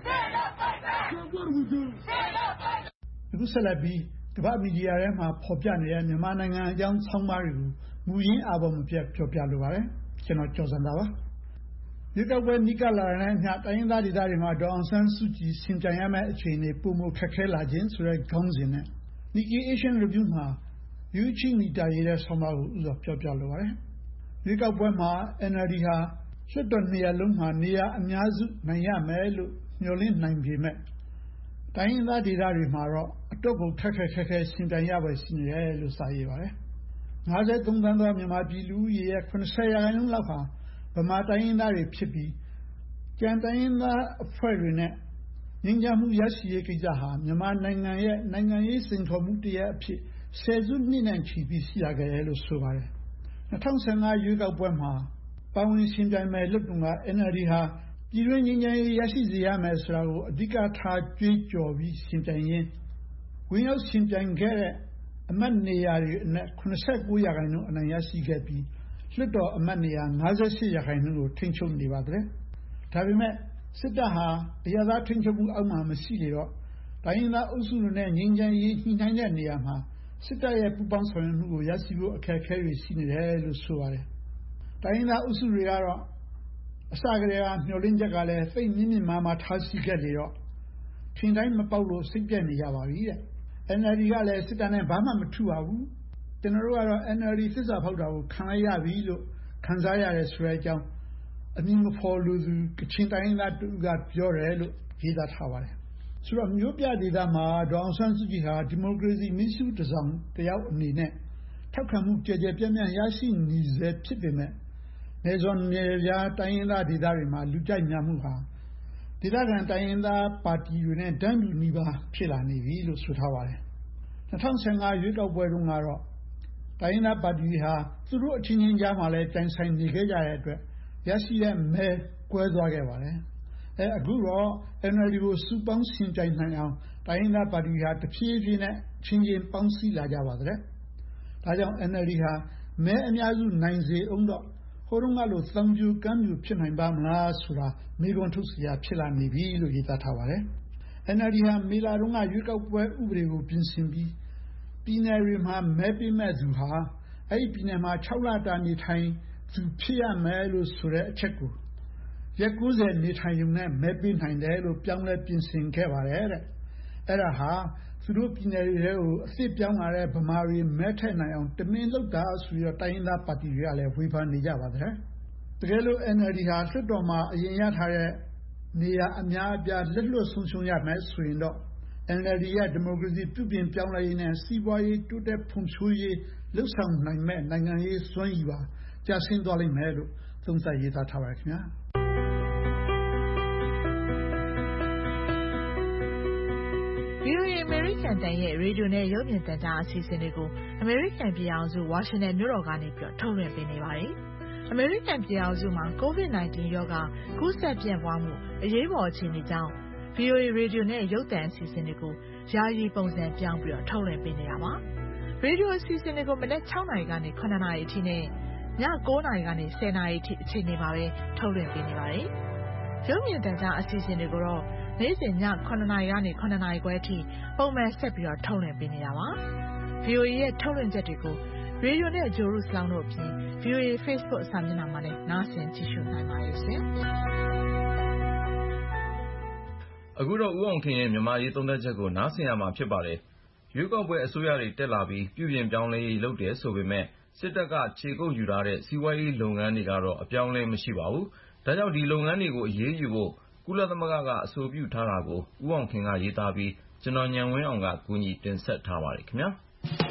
အခုဆက်လက်ပြီးကမ္ဘာမီဒီယာထဲမှာပေါ်ပြနေတဲ့မြန်မာနိုင်ငံအကြောင်းဆောင်းပါးတွေကိုမူရင်းအားပေါ်မပြတ်ပြောပြလိုပါတယ်ကျွန်တော်ကျော်စံတာပါဒီကောက်ပွဲနိကလာတဲ့ညတိုင်းရင်းသားဒေသတွေမှာဒေါအောင်ဆန်းစုကြည်စင်ကြံရမယ့်အခြေအနေပုံမခက်ခဲလာခြင်းဆိုတဲ့ခေါင်းစဉ်နဲ့ Nikkei Asian Review မှာ Yuichi Nita ရေးတဲ့ဆောင်းပါးကိုဥစွာပြောပြလိုပါတယ်ဒီကောက်ပွဲမှာ N L D ဟာလွှတ်တော်နေရာလုံးမှာနေရာအများစုနိုင်ရမယ်လို့မျှော်လင့်နိုင်ပေမဲ့တိုင်းရင်းသားဒေသတွေမှာတော့အတော့ကိုခက်ခက်ခဲခဲစင်ကြံရပဲရှိနေတယ်လို့စာရေးပါတယ်fifty-threeသန်းသောမြန်မာပြည်လူဦးရေရဲ့seventyရာခိုင်နှုန်းလောက်ဟာဗမာတိုင်းရင်းသားတွေဖြစ်ပြီးကျန်တိုင်းရင်းသားအဖွဲ့တွေနဲ့ငြိမ်းချမ်းမှုရရှိရေးကိစ္စဟာမြန်မာနိုင်ငံရဲ့နိုင်ငံရေးစိန်ခေါ်မှုတရားအဖြစ်ဆယ်စုနှစ်နဲ့ချီပြီးရှိရခဲ့တယ်လို့ဆိုပါတယ်twenty fifteenရွေးကောက်ပွဲမှာပါဝင်ရှင်ပြိုင်မဲ့လွှတ်တော်က N L D ဟာပြည်တွင်းငြိမ်းချမ်းရေးရရှိစေရမယ်ဆိုတာကိုအဓိကထားကြွေးကြော်ပြီးရှင်ပြိုင်ရင်းဝင်ရောက်ရှင်ပြိုင်ခဲ့တဲ့အမတ်နေရာတွေအနက်seventy-nineရာခိုင်နှုန်းအနိုင်ရရှိခဲ့ပြီးလွှတ်တော်အမတ်နေရာfifty-eightရာခိုင်နှုန်းကိုထိန်းချုပ်နေပါတယ်ဒါပေမဲ့စစ်တပ်ဟာအရသာထိန်းချုပ်မှုအောက်မှာမရှိလေတော့တိုင်းရင်းသားအုပ်စုတွေနဲ့ငြိမ်းချမ်းရေးညှိနှိုင်းတဲ့နေရာမှာစစ်တပ်ရဲ့ပူးပေါင်းဆောင်ရွက်မှုကိုရရှိဖို့အခက်အခဲတွေရှိနေတယ်လို့ဆိုပါတယ်တိုင်းရင်းသားအုပ်စုတွေကတော့အစကတည်းကမျှော်လင့်ချက်ကလည်းသိမြင့်မြင့်မားမားထားရှိခဲ့လေတော့ထင်တိုင်းမပေါက်လို့စိတ်ပြက်နေကြပါပြီတဲ့ N L D ကလည်းစစ်တပ်နဲ့ဘာမှမထူပါဘူးကျွန်တော်တို့ကတော့ N L D သစ္စာဖောက်တာကိုခံလိုက်ရပြီလို့ခံစားရတယ်ဆိုတဲ့အကြောင်းအမည်မဖော်လိုသူကချင်တိုင်းရင်းသားတဦးကပြောတယ်လို့ရေးသားထားပါတယ်ဆိုတော့မြို့ပြဒေသမှာဒေါအောင်ဆန်းစုကြည်ဟာဒီမိုကရေစီမီးရှုးတစ်စောင်တယောက်အနေနဲ့ထောက်ခံမှုကြဲကြဲပြန့်ပြန့်ရရှိနေစေဖြစ်ပေမဲ့နေဇွန်နယ်ပြားတိုင်းရင်းသားဒေသတွေမှာလူကြိုက်များမှုဟာဒေသခံတိုင်းရင်းသားပါတီတွေနဲ့တန်းတူညီပါဖြစ်လာနေပြီလို့ဆိုထားပါတယ်၂၀၁၅ရွေးကောက်ပွဲတုန်းကတော့တိုင်းရင်းသားပါတီတွေဟာသူတို့အချင်းချင်းကြားမှာလည်းတိုင်ဆိုင်နေခဲ့ကြတဲ့အတွက်ရရှိတဲ့မဲကွဲသွားခဲ့ပါတယ်အဲအခုတော့ N L D ကိုစုပေါင်းရှင်ပြိုင်နိုင်အောင်တိုင်းရင်းသားပါတီဟာတဖြည်းဖြည်းနဲ့ချင်းချင်းပေါင်းစည်းလာကြပါတဲ့ဒါကြောင့် N L D ဟာမဲအများစုနိုင်စေအောင်တော့ဟိုတုန်းကလိုသံပြူကမ်းပြူဖြစ်နိုင်ပါမလားဆိုတာမေးခွန်းထုတ်စရာဖြစ်လာနေပြီလို့ရေးသားထားပါတယ် N L D ဟာမေလတုန်းကရွေးကောက်ပွဲဥပဒေကိုပြင်ဆင်ပြီးပြည်နယ်တွေမှာမဲပေးမဲ့သူဟာအဲ့ဒီပြည်နယ်မှာ၆လတာနေထိုင်သူဖြစ်ရမယ်လို့ဆိုတဲ့အချက်ကိုရက်၉၀နေထိုင်ရုံနဲ့မဲပေးနိုင်တယ်လို့ပြောင်းလဲပြင်ဆင်ခဲ့ပါတယ်တဲ့အဲ့ဒါဟာသူတို့ပြည်နယ်တွေကိုအစ်စ်ပြောင်းလာတဲ့ဗမာတွေမဲထည့်နိုင်အောင်တမင်လုပ်တာဆိုပြီးတော့တိုင်းရင်းသားပါတီတွေကလည်းဝေဖန်နေကြပါတယ်တကယ်လို့ N L D ဟာလွှတ်တော်မှာအရင်ရထားတဲ့နေရာအများအပြားလက်လွတ်ဆုံးရှုံးရမယ်ဆိုရင်တော့ N L D ရဲ့ဒီမိုကရေစီပြုပြင်ပြောင်းလဲရေးနဲ့စီးပွားရေးတိုးတက်ဖွံ့ဖြိုးရေးလှုပ်ဆောင်နိုင်မဲ့နိုင်ငံရေးစွမ်းရည်ပါကျဆင်းသွားလိမ့်မယ်လို့သုံးသပ်ရေးသားထားပါတယ်ခင်ဗျာဗီအိုအေ American တန်ရဲ့ရေဒီယိုနဲ့ရုပ်မြင်သံကြားအစီအစဉ်တွေကို American ပြည်အောင်စု Washington မြို့တော်ကနေပြီးတော့ထုတ်လွှင့်ပေးနေပါတယ်။ American ပြည်အောင်စုမှာ ကိုဗစ် ၁၉ ရောဂါကူးစက်ပြန့်ပွားမှုအရေးပေါ်အခြေအနေကြောင့် ဗီအိုအေ ရေဒီယိုနဲ့ရုပ်သံအစီအစဉ်တွေကိုယာယီပုံစံပြောင်းပြီးတော့ထုတ်လွှင့်ပေးနေတာပါ။ရေဒီယိုအစီအစဉ်တွေကိုမနက်၆နာရီကနေ၇နာရီအထိနဲ့ည၉နာရီကနေ၁၀နာရီအထိအချိန်တွေမှာပဲထုတ်လွှင့်ပေးနေပါတယ်။ရုပ်မြင်သံကြားအစီအစဉ်တွေကိုတော့နေ့စဉ်ည၇နာရီကနေ၇နာရီခွဲအထိပုံမှန်ဆက်ပြီးတော့ထုတ်လွှင့်ပေးနေတာပါ။ ဗီအိုအေရဲ့ထုတ်လွှင့်ချက်တွေကိုရေဒီယိုနဲ့ဂျိုရုစလောင်းတို့အပြင် ဗီအိုအေ Facebook စာမျက်နှာမှာလည်းနားဆင်ကြည့်ရှုနိုင်ပါတယ်ရှင်။အခုတော့ဦးအောင်ခင်ရဲ့မြန်မာရေးသုံးသပ်ချက်ကိုနားဆင်ရမှာဖြစ်ပါတယ်။ရွေးကောက်ပွဲအစိုးရတွေတက်လာပြီးပြုပြင်ပြောင်းလဲရေးလုပ်တယ်ဆိုပေမဲ့စစ်တပ်ကခြေကုပ်ယူထားတဲ့စီးပွားရေးလုပ်ငန်းတွေကတော့အပြောင်းလဲမရှိပါဘူး။ဒါကြောင့်ဒီလုပ်ငန်းတွေကိုအရေးယူဖို့ကုလသမဂ္ဂကအဆိုပြုထားတာကိုဦးအောင်ခင်ကရေးသားပြီးကျွန်တော်ဉာဏ်ဝင်းအောင်ကကူညီတင်ဆက်ထားပါတယ်ခင်ဗျာ။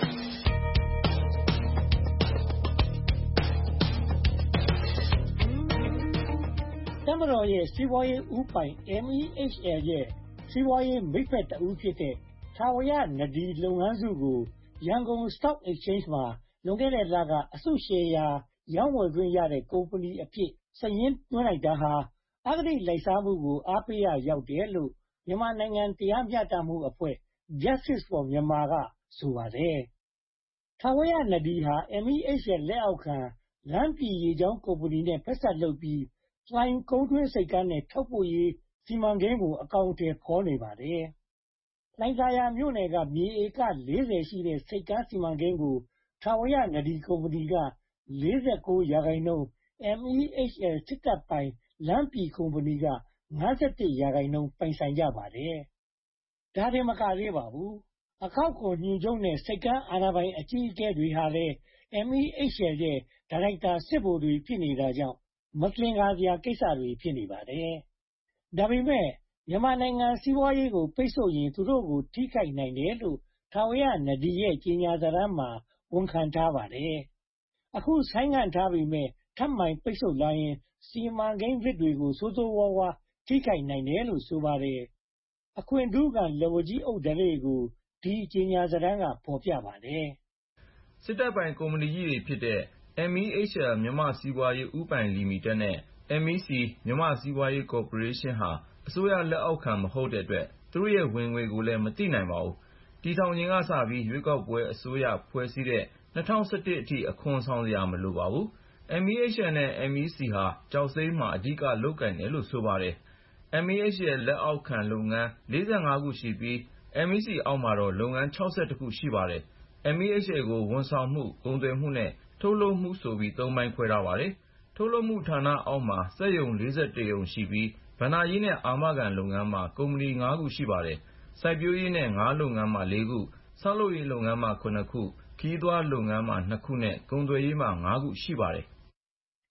တပ်မတော်ရဲ့စီးပွားရေးဥပိုင် M E H L ရဲ့စီးပွားရေးမိတ်ဖက်တဦးဖြစ်တဲ့ထာဝရနဒီလုပ်ငန်းစုကိုရန်ကုန် Stock Exchange မှာလွန်ခဲ့တဲ့လကအစုရှယ်ယာရောင်းဝယ်ခွင့်ရတဲ့ကုမ္ပဏီအဖြစ်စာရင်းသွင်းလိုက်တာဟာအဂတိလိုက်စားမှုကိုအားပေးရရောက်တယ်လို့မြန်မာနိုင်ငံတရားမျှတမှုအဖွဲ့ Justice for Myanmar ကဆိုပါတယ်။ထာဝရနဒီဟာ M E H L လက်အောက်ခံလမ်းပြည်ရေကြောင်းကုမ္ပဏီနဲ့ဖက်စပ်လုပ်ပြီးလှိုင်ကုန်းတွင်းစိတ်ကမ်းနဲ့ထောက်ပို့ရေးစီမံကိန်းကိုအကောင်အထည်ဖော်နေပါတယ်။လှိုင်သာယာမြို့နယ်ကမြေဧက၄၀ရှိတဲ့စိတ်ကမ်းစီမံကိန်းကိုထာဝရနဒီကုမ္ပဏီက၄၉ရာခိုင်နှုန်း M E H L စစ်တပ်ပိုင်လမ်းပြည်ကုမ္ပဏီက၅၁ရာခိုင်နှုန်းပိုင်ဆိုင်ကြပါတယ်။ဒါတင်မကသေးပါဘူး။အခောက်ခွန်ညွှန်ချုပ်နဲ့စိတ်ကမ်းအာဏာပိုင်အကြီးအကဲတွေဟာလည်း M E H L ရဲ့ဒါရိုက်တာစစ်ဗိုလ်တွေဖြစ်နေတာကြောင့်မသင်္ကာစရာကိစ္စတွေဖြစ်နေပါတယ်။ဒါပေမဲ့မြန်မာနိုင်ငံစီးပွားရေးကိုပိတ်ဆို့ရင်သူတို့ကိုထိခိုက်နိုင်တယ်လို့ထာဝရနဒီရဲ့ကြေညာစာတမ်းမှာဝန်ခံထားပါတယ်။အခုဆိုင်းငံ့ထားပေမဲ့ထပ်မံပိတ်ဆို့လာရင်စီမံကိန်းသစ်တွေကိုဆိုးဆိုးဝါးဝါးထိခိုက်နိုင်တယ်လို့ဆိုပါတယ်။အခွင့်ထူးခံလက်ဝါးကြီးအုပ်ဓလေ့ကိုဒီကြေညာစာတမ်းကဖော်ပြပါတယ်။စစ်တပ်ပိုင်ကုမ္ပဏီကြီးတွေဖြစ်တဲ့ M E H L မြန်မာ့စီးပွားရေးဦးပိုင်လီမိတက်နဲ့ M E C မြန်မာ့စီးပွားရေးကော်ပိုရေးရှင်းဟာအစိုးရလက်အောက်ခံမဟုတ်တဲ့အတွက်သူတို့ရဲ့ဝင်ငွေကိုလည်းမသိနိုင်ပါဘူး။တည်ထောင်ခြင်းကစပြီးရွေးကောက်ပွဲအစိုးရဖွဲ့စည်းတဲ့၂၀၁၁အထိအခွန်ဆောင်စရာမလိုပါဘူး။ M E H L နဲ့ M E C ဟာကျောက်စိမ်းမှာအဓိကလုပ်ကိုင်တယ်လို့ဆိုပါတယ်။ M E H L လက်အောက်ခံလုပ်ငန်း၄၅ခုရှိပြီး M E C အောက်မှာတော့လုပ်ငန်း၆၁ခုရှိပါတယ်။ M E H L ကိုဝန်ဆောင်မှု၊ကုန်သွယ်မှုနဲ့ထုတ်လုပ်မှုဆိုပြီးသုံးပိုင်းခွဲထားပါတယ်။ထုတ်လုပ်မှုဌာနအောက်မှာစက်ရုံ၄၁ရုံရှိပြီးဘဏ္ဍာရေးနဲ့အာမခံလုပ်ငန်းမှာကုမ္ပဏီ၅ခုရှိပါတယ်။စိုက်ပျိုးရေးနဲ့ငါးလုပ်ငန်းမှာ၄ခု၊ဆောက်လုပ်ရေးလုပ်ငန်းမှာ၇ခု၊ခရီးသွားလုပ်ငန်းမှာ၂ခုနဲ့ကုန်သွယ်ရေးမှာ၅ခုရှိပါတယ်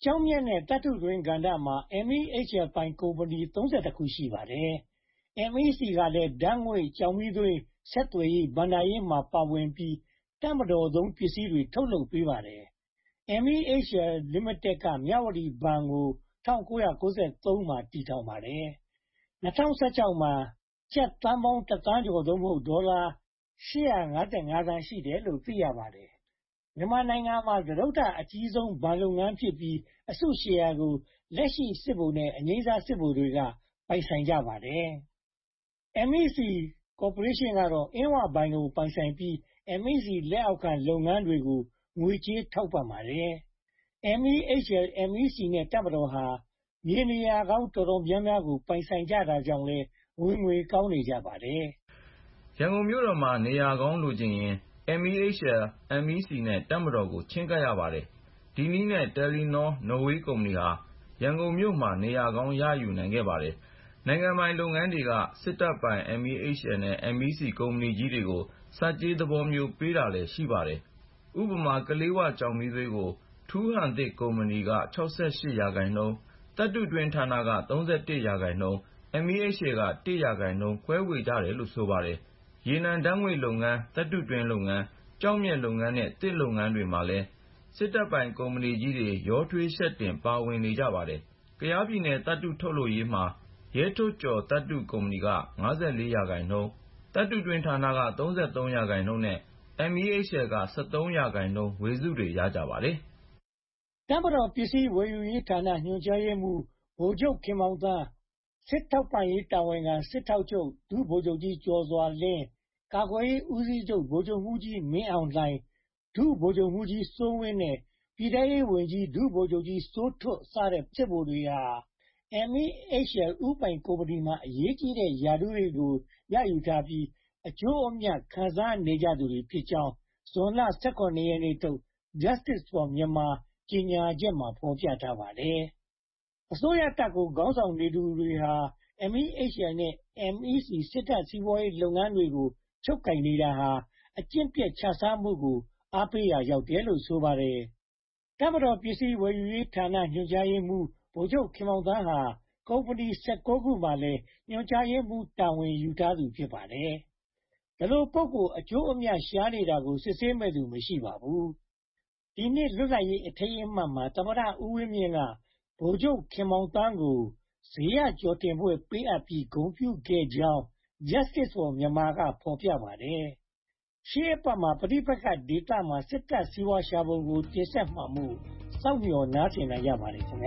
ကျောက်မျက်နဲ့သတ္တုတွင်းကဏ္ဍမှာ အမ် အီ အိတ်ချ် အယ် ပိုင်ကုမ္ပဏီ သုံးဆယ့်တစ် ခု ရှိပါတယ်။ အမ် အီ စီ ကလည်း ဓါတ်ငွေ့၊ ကျောက်မီးသွေး၊ ဆက်သွယ်ရေး၊ ဘဏ္ဍာရေးမှာ ပါဝင်ပြီး တပ်မတော်သုံးပစ္စည်းတွေ ထုတ်လုပ်ပေးပါတယ်။ အမ် အီ အိတ်ချ် အယ် လီမိတက် က မြဝတီဘဏ်ကို ၁၉၉၃ မှာ တည်ထောင်ပါတယ်။ ၂၀၁၆ မှာ ကျပ်သန်းပေါင်း တစ်သန်းကျော် (သို့မဟုတ်) ဒေါ်လာရှစ်ရာငါးဆယ်ငါးသန်း ရှိတယ်လို့ သိရပါတယ်။ မြန်မာနိုင်ငံမှာ စတုတ္ထအကြီးဆုံး ဘဏ်လုပ်ငန်းဖြစ်ပြီး အစုရှယ်ယာကို လက်ရှိစစ်ဗိုလ်နဲ့ အငြိမ်းစားစစ်ဗိုလ်တွေက ပိုင်ဆိုင်ကြပါတယ်။ အမ် အီ စီ ကော်ပိုရေးရှင်းကတော့ အင်းဝဘဏ်ကို ပိုင်ဆိုင်ပြီး အမ် အီ စီ လက်အောက်ခံ လုပ်ငန်းတွေကို ငွေကြေးထောက်ပံ့ပါတယ်။ အမ် အီ အိတ်ချ် အယ် အမ် အီ စီ နဲ့ တပ်မတော်ဟာ မြေနေရာကောင်း တော်တော်များများကို ပိုင်ဆိုင်ကြတာကြောင့်လည်း ဝင်ငွေကောင်းနေကြပါတယ်။ ရန်ကုန်မြို့တော်မှာ နေရာကောင်းလိုချင်ရင် အမ် အီ အိတ်ချ် အယ် အမ် အီ စီ နဲ့ တပ်မတော်ကို ချဉ်းကပ်ရပါတယ်။ ဒီနည်းနဲ့ တယ်လီနော နော်ဝေးကုမ္ပဏီဟာ ရန်ကုန်မြို့မှာ နေရာကောင်း ရယူနိုင်ခဲ့ပါတယ်။ နိုင်ငံပိုင်လုပ်ငန်းတွေက စစ်တပ်ပိုင် အမ် အီ အိတ်ချ် အယ် နဲ့ အမ် အီ စီ ကုမ္ပဏီကြီးတွေကို ဆက်ကြေးသဘောမျိုး ပေးတာလည်း ရှိပါတယ်။ ဥပမာ ကလေး၀ ကျောက်မီးသွေးကို ထူးဟန်သစ်ကုမ္ပဏီက ၆၈ ရာခိုင်နှုန်း၊ သတ္တုတွင်းဌာနက ၃၁ ရာခိုင်နှုန်း၊ အမ် အီ အိတ်ချ် အယ် က တစ် ရာခိုင်နှုန်း ခွဲဝေကြတယ်လို့ ဆိုပါတယ်။ ရေနံဓါတ်ငွေ့လုပ်ငန်း၊ သတ္တုတွင်းလုပ်ငန်း၊ ကျောက်မျက်လုပ်ငန်းနဲ့ သစ်လုပ်ငန်းတွေမှာလည်း စစ်တပ်ပိုင်ကုမ္ပဏီကြီးတွေ ရောထွေးယှက်တင် ပါဝင်နေကြပါတယ်။ ကယားပြည်နယ် သတ္တုထုတ်လုပ်ရေးမှာ ရဲထွဋ်ကျော်သတ္တုကုမ္ပဏီက ၅၄ ရာခိုင်နှုန်း၊ သတ္တုတွင်းဌာနက ၃၃ ရာခိုင်နှုန်းနဲ့ အမ် အီ အိတ်ချ် အယ် က ၁၃ ရာခိုင်နှုန်း ဝေစုတွေ ရကြပါတယ်။ တပ်မတော်ပစ္စည်းဝယ်ယူရေးဌာန ညွှန်ကြားရေးမှူး ဗိုလ်ချုပ်ခင်မောင်သန်း၊ စစ်ထောက်ပံ့ရေးတာဝန်ခံ စစ်ထောက်ချုပ် ဒုဗိုလ်ချုပ်ကြီးကျော်စွာလင်း၊ ကာကွယ်ရေးဦးစီးချုပ် ဗိုလ်ချုပ်မှူးကြီးမင်းအောင်လှိုင်၊ ဒုဗိုလ်ချုပ်မှူးကြီးစိုးဝင်းနဲ့ ပြည်ထဲရေးဝန်ကြီး ဒုဗိုလ်ချုပ်ကြီးစိုးထွဋ် စတဲ့ စစ်ဗိုလ်တွေဟာ အမ် အီ အိတ်ချ် အယ် ဦးပိုင်ကုမ္ပဏီမှာ အရေးကြီးတဲ့ ရာထူးတွေကို ရယူထားပြီး အကျိုးအမြတ် ခံစားနေကြသူတွေဖြစ်ကြောင်း ဇွန်လ ၁၇ ရက်နေ့ထုတ် Justice for Myanmar ကြေညာချက်မှာ ဖော်ပြထားပါတယ်။ အစိုးရတပ်ကို ခေါင်းဆောင်နေသူတွေဟာ အမ် အီ အိတ်ချ် အယ် နဲ့ အမ် အီ စီ စစ်တပ်စီးပွားရေးလုပ်ငန်းတွေကို ချုပ်ကိုင်နေတာဟာ အကျင့်ပျက်ခြစားမှုကို အားပေးရာရောက်တယ်လို့ ဆိုပါတယ်။ တပ်မတော်ပစ္စည်းဝယ်ယူရေးဌာန ညွှန်ကြားရေးမှူး ဗိုလ်ချုပ်ခင်မောင်သန်းဟာ ကုမ္ပဏီ ၁၉ ခုမှာလည်း ညွှန်ကြားရေးမှူးတာဝန် ယူထားသူ ဖြစ်ပါတယ်။ ဒီလိုပုဂ္ဂိုလ် အကျိုးအမြတ် ရှာနေတာကို စစ်ဆေးမယ့်သူ မရှိပါဘူး။ ဒီနှစ် လွတ်လပ်ရေး အထိမ်းအမှတ်မှာ သမ္မတဦးဝင်းမြင့်က ဗိုလ်ချုပ်ခင်မောင်သန်းကို ဇေယျကျော်တင်ဘွဲ့ ပေးအပ်ပြီး ဂုဏ်ပြုခဲ့ကြောင်း Justice for Myanmar က ဖော်ပြပါတယ်။ ရှေ့အပတ်မှာ ပဋိပက္ခဒေသမှာ စစ်တပ်စီးပွားရှာပုံကို တင်ဆက်မှာမို့ စောင့်မျှော်နားဆင်နိုင်ကြပါれ။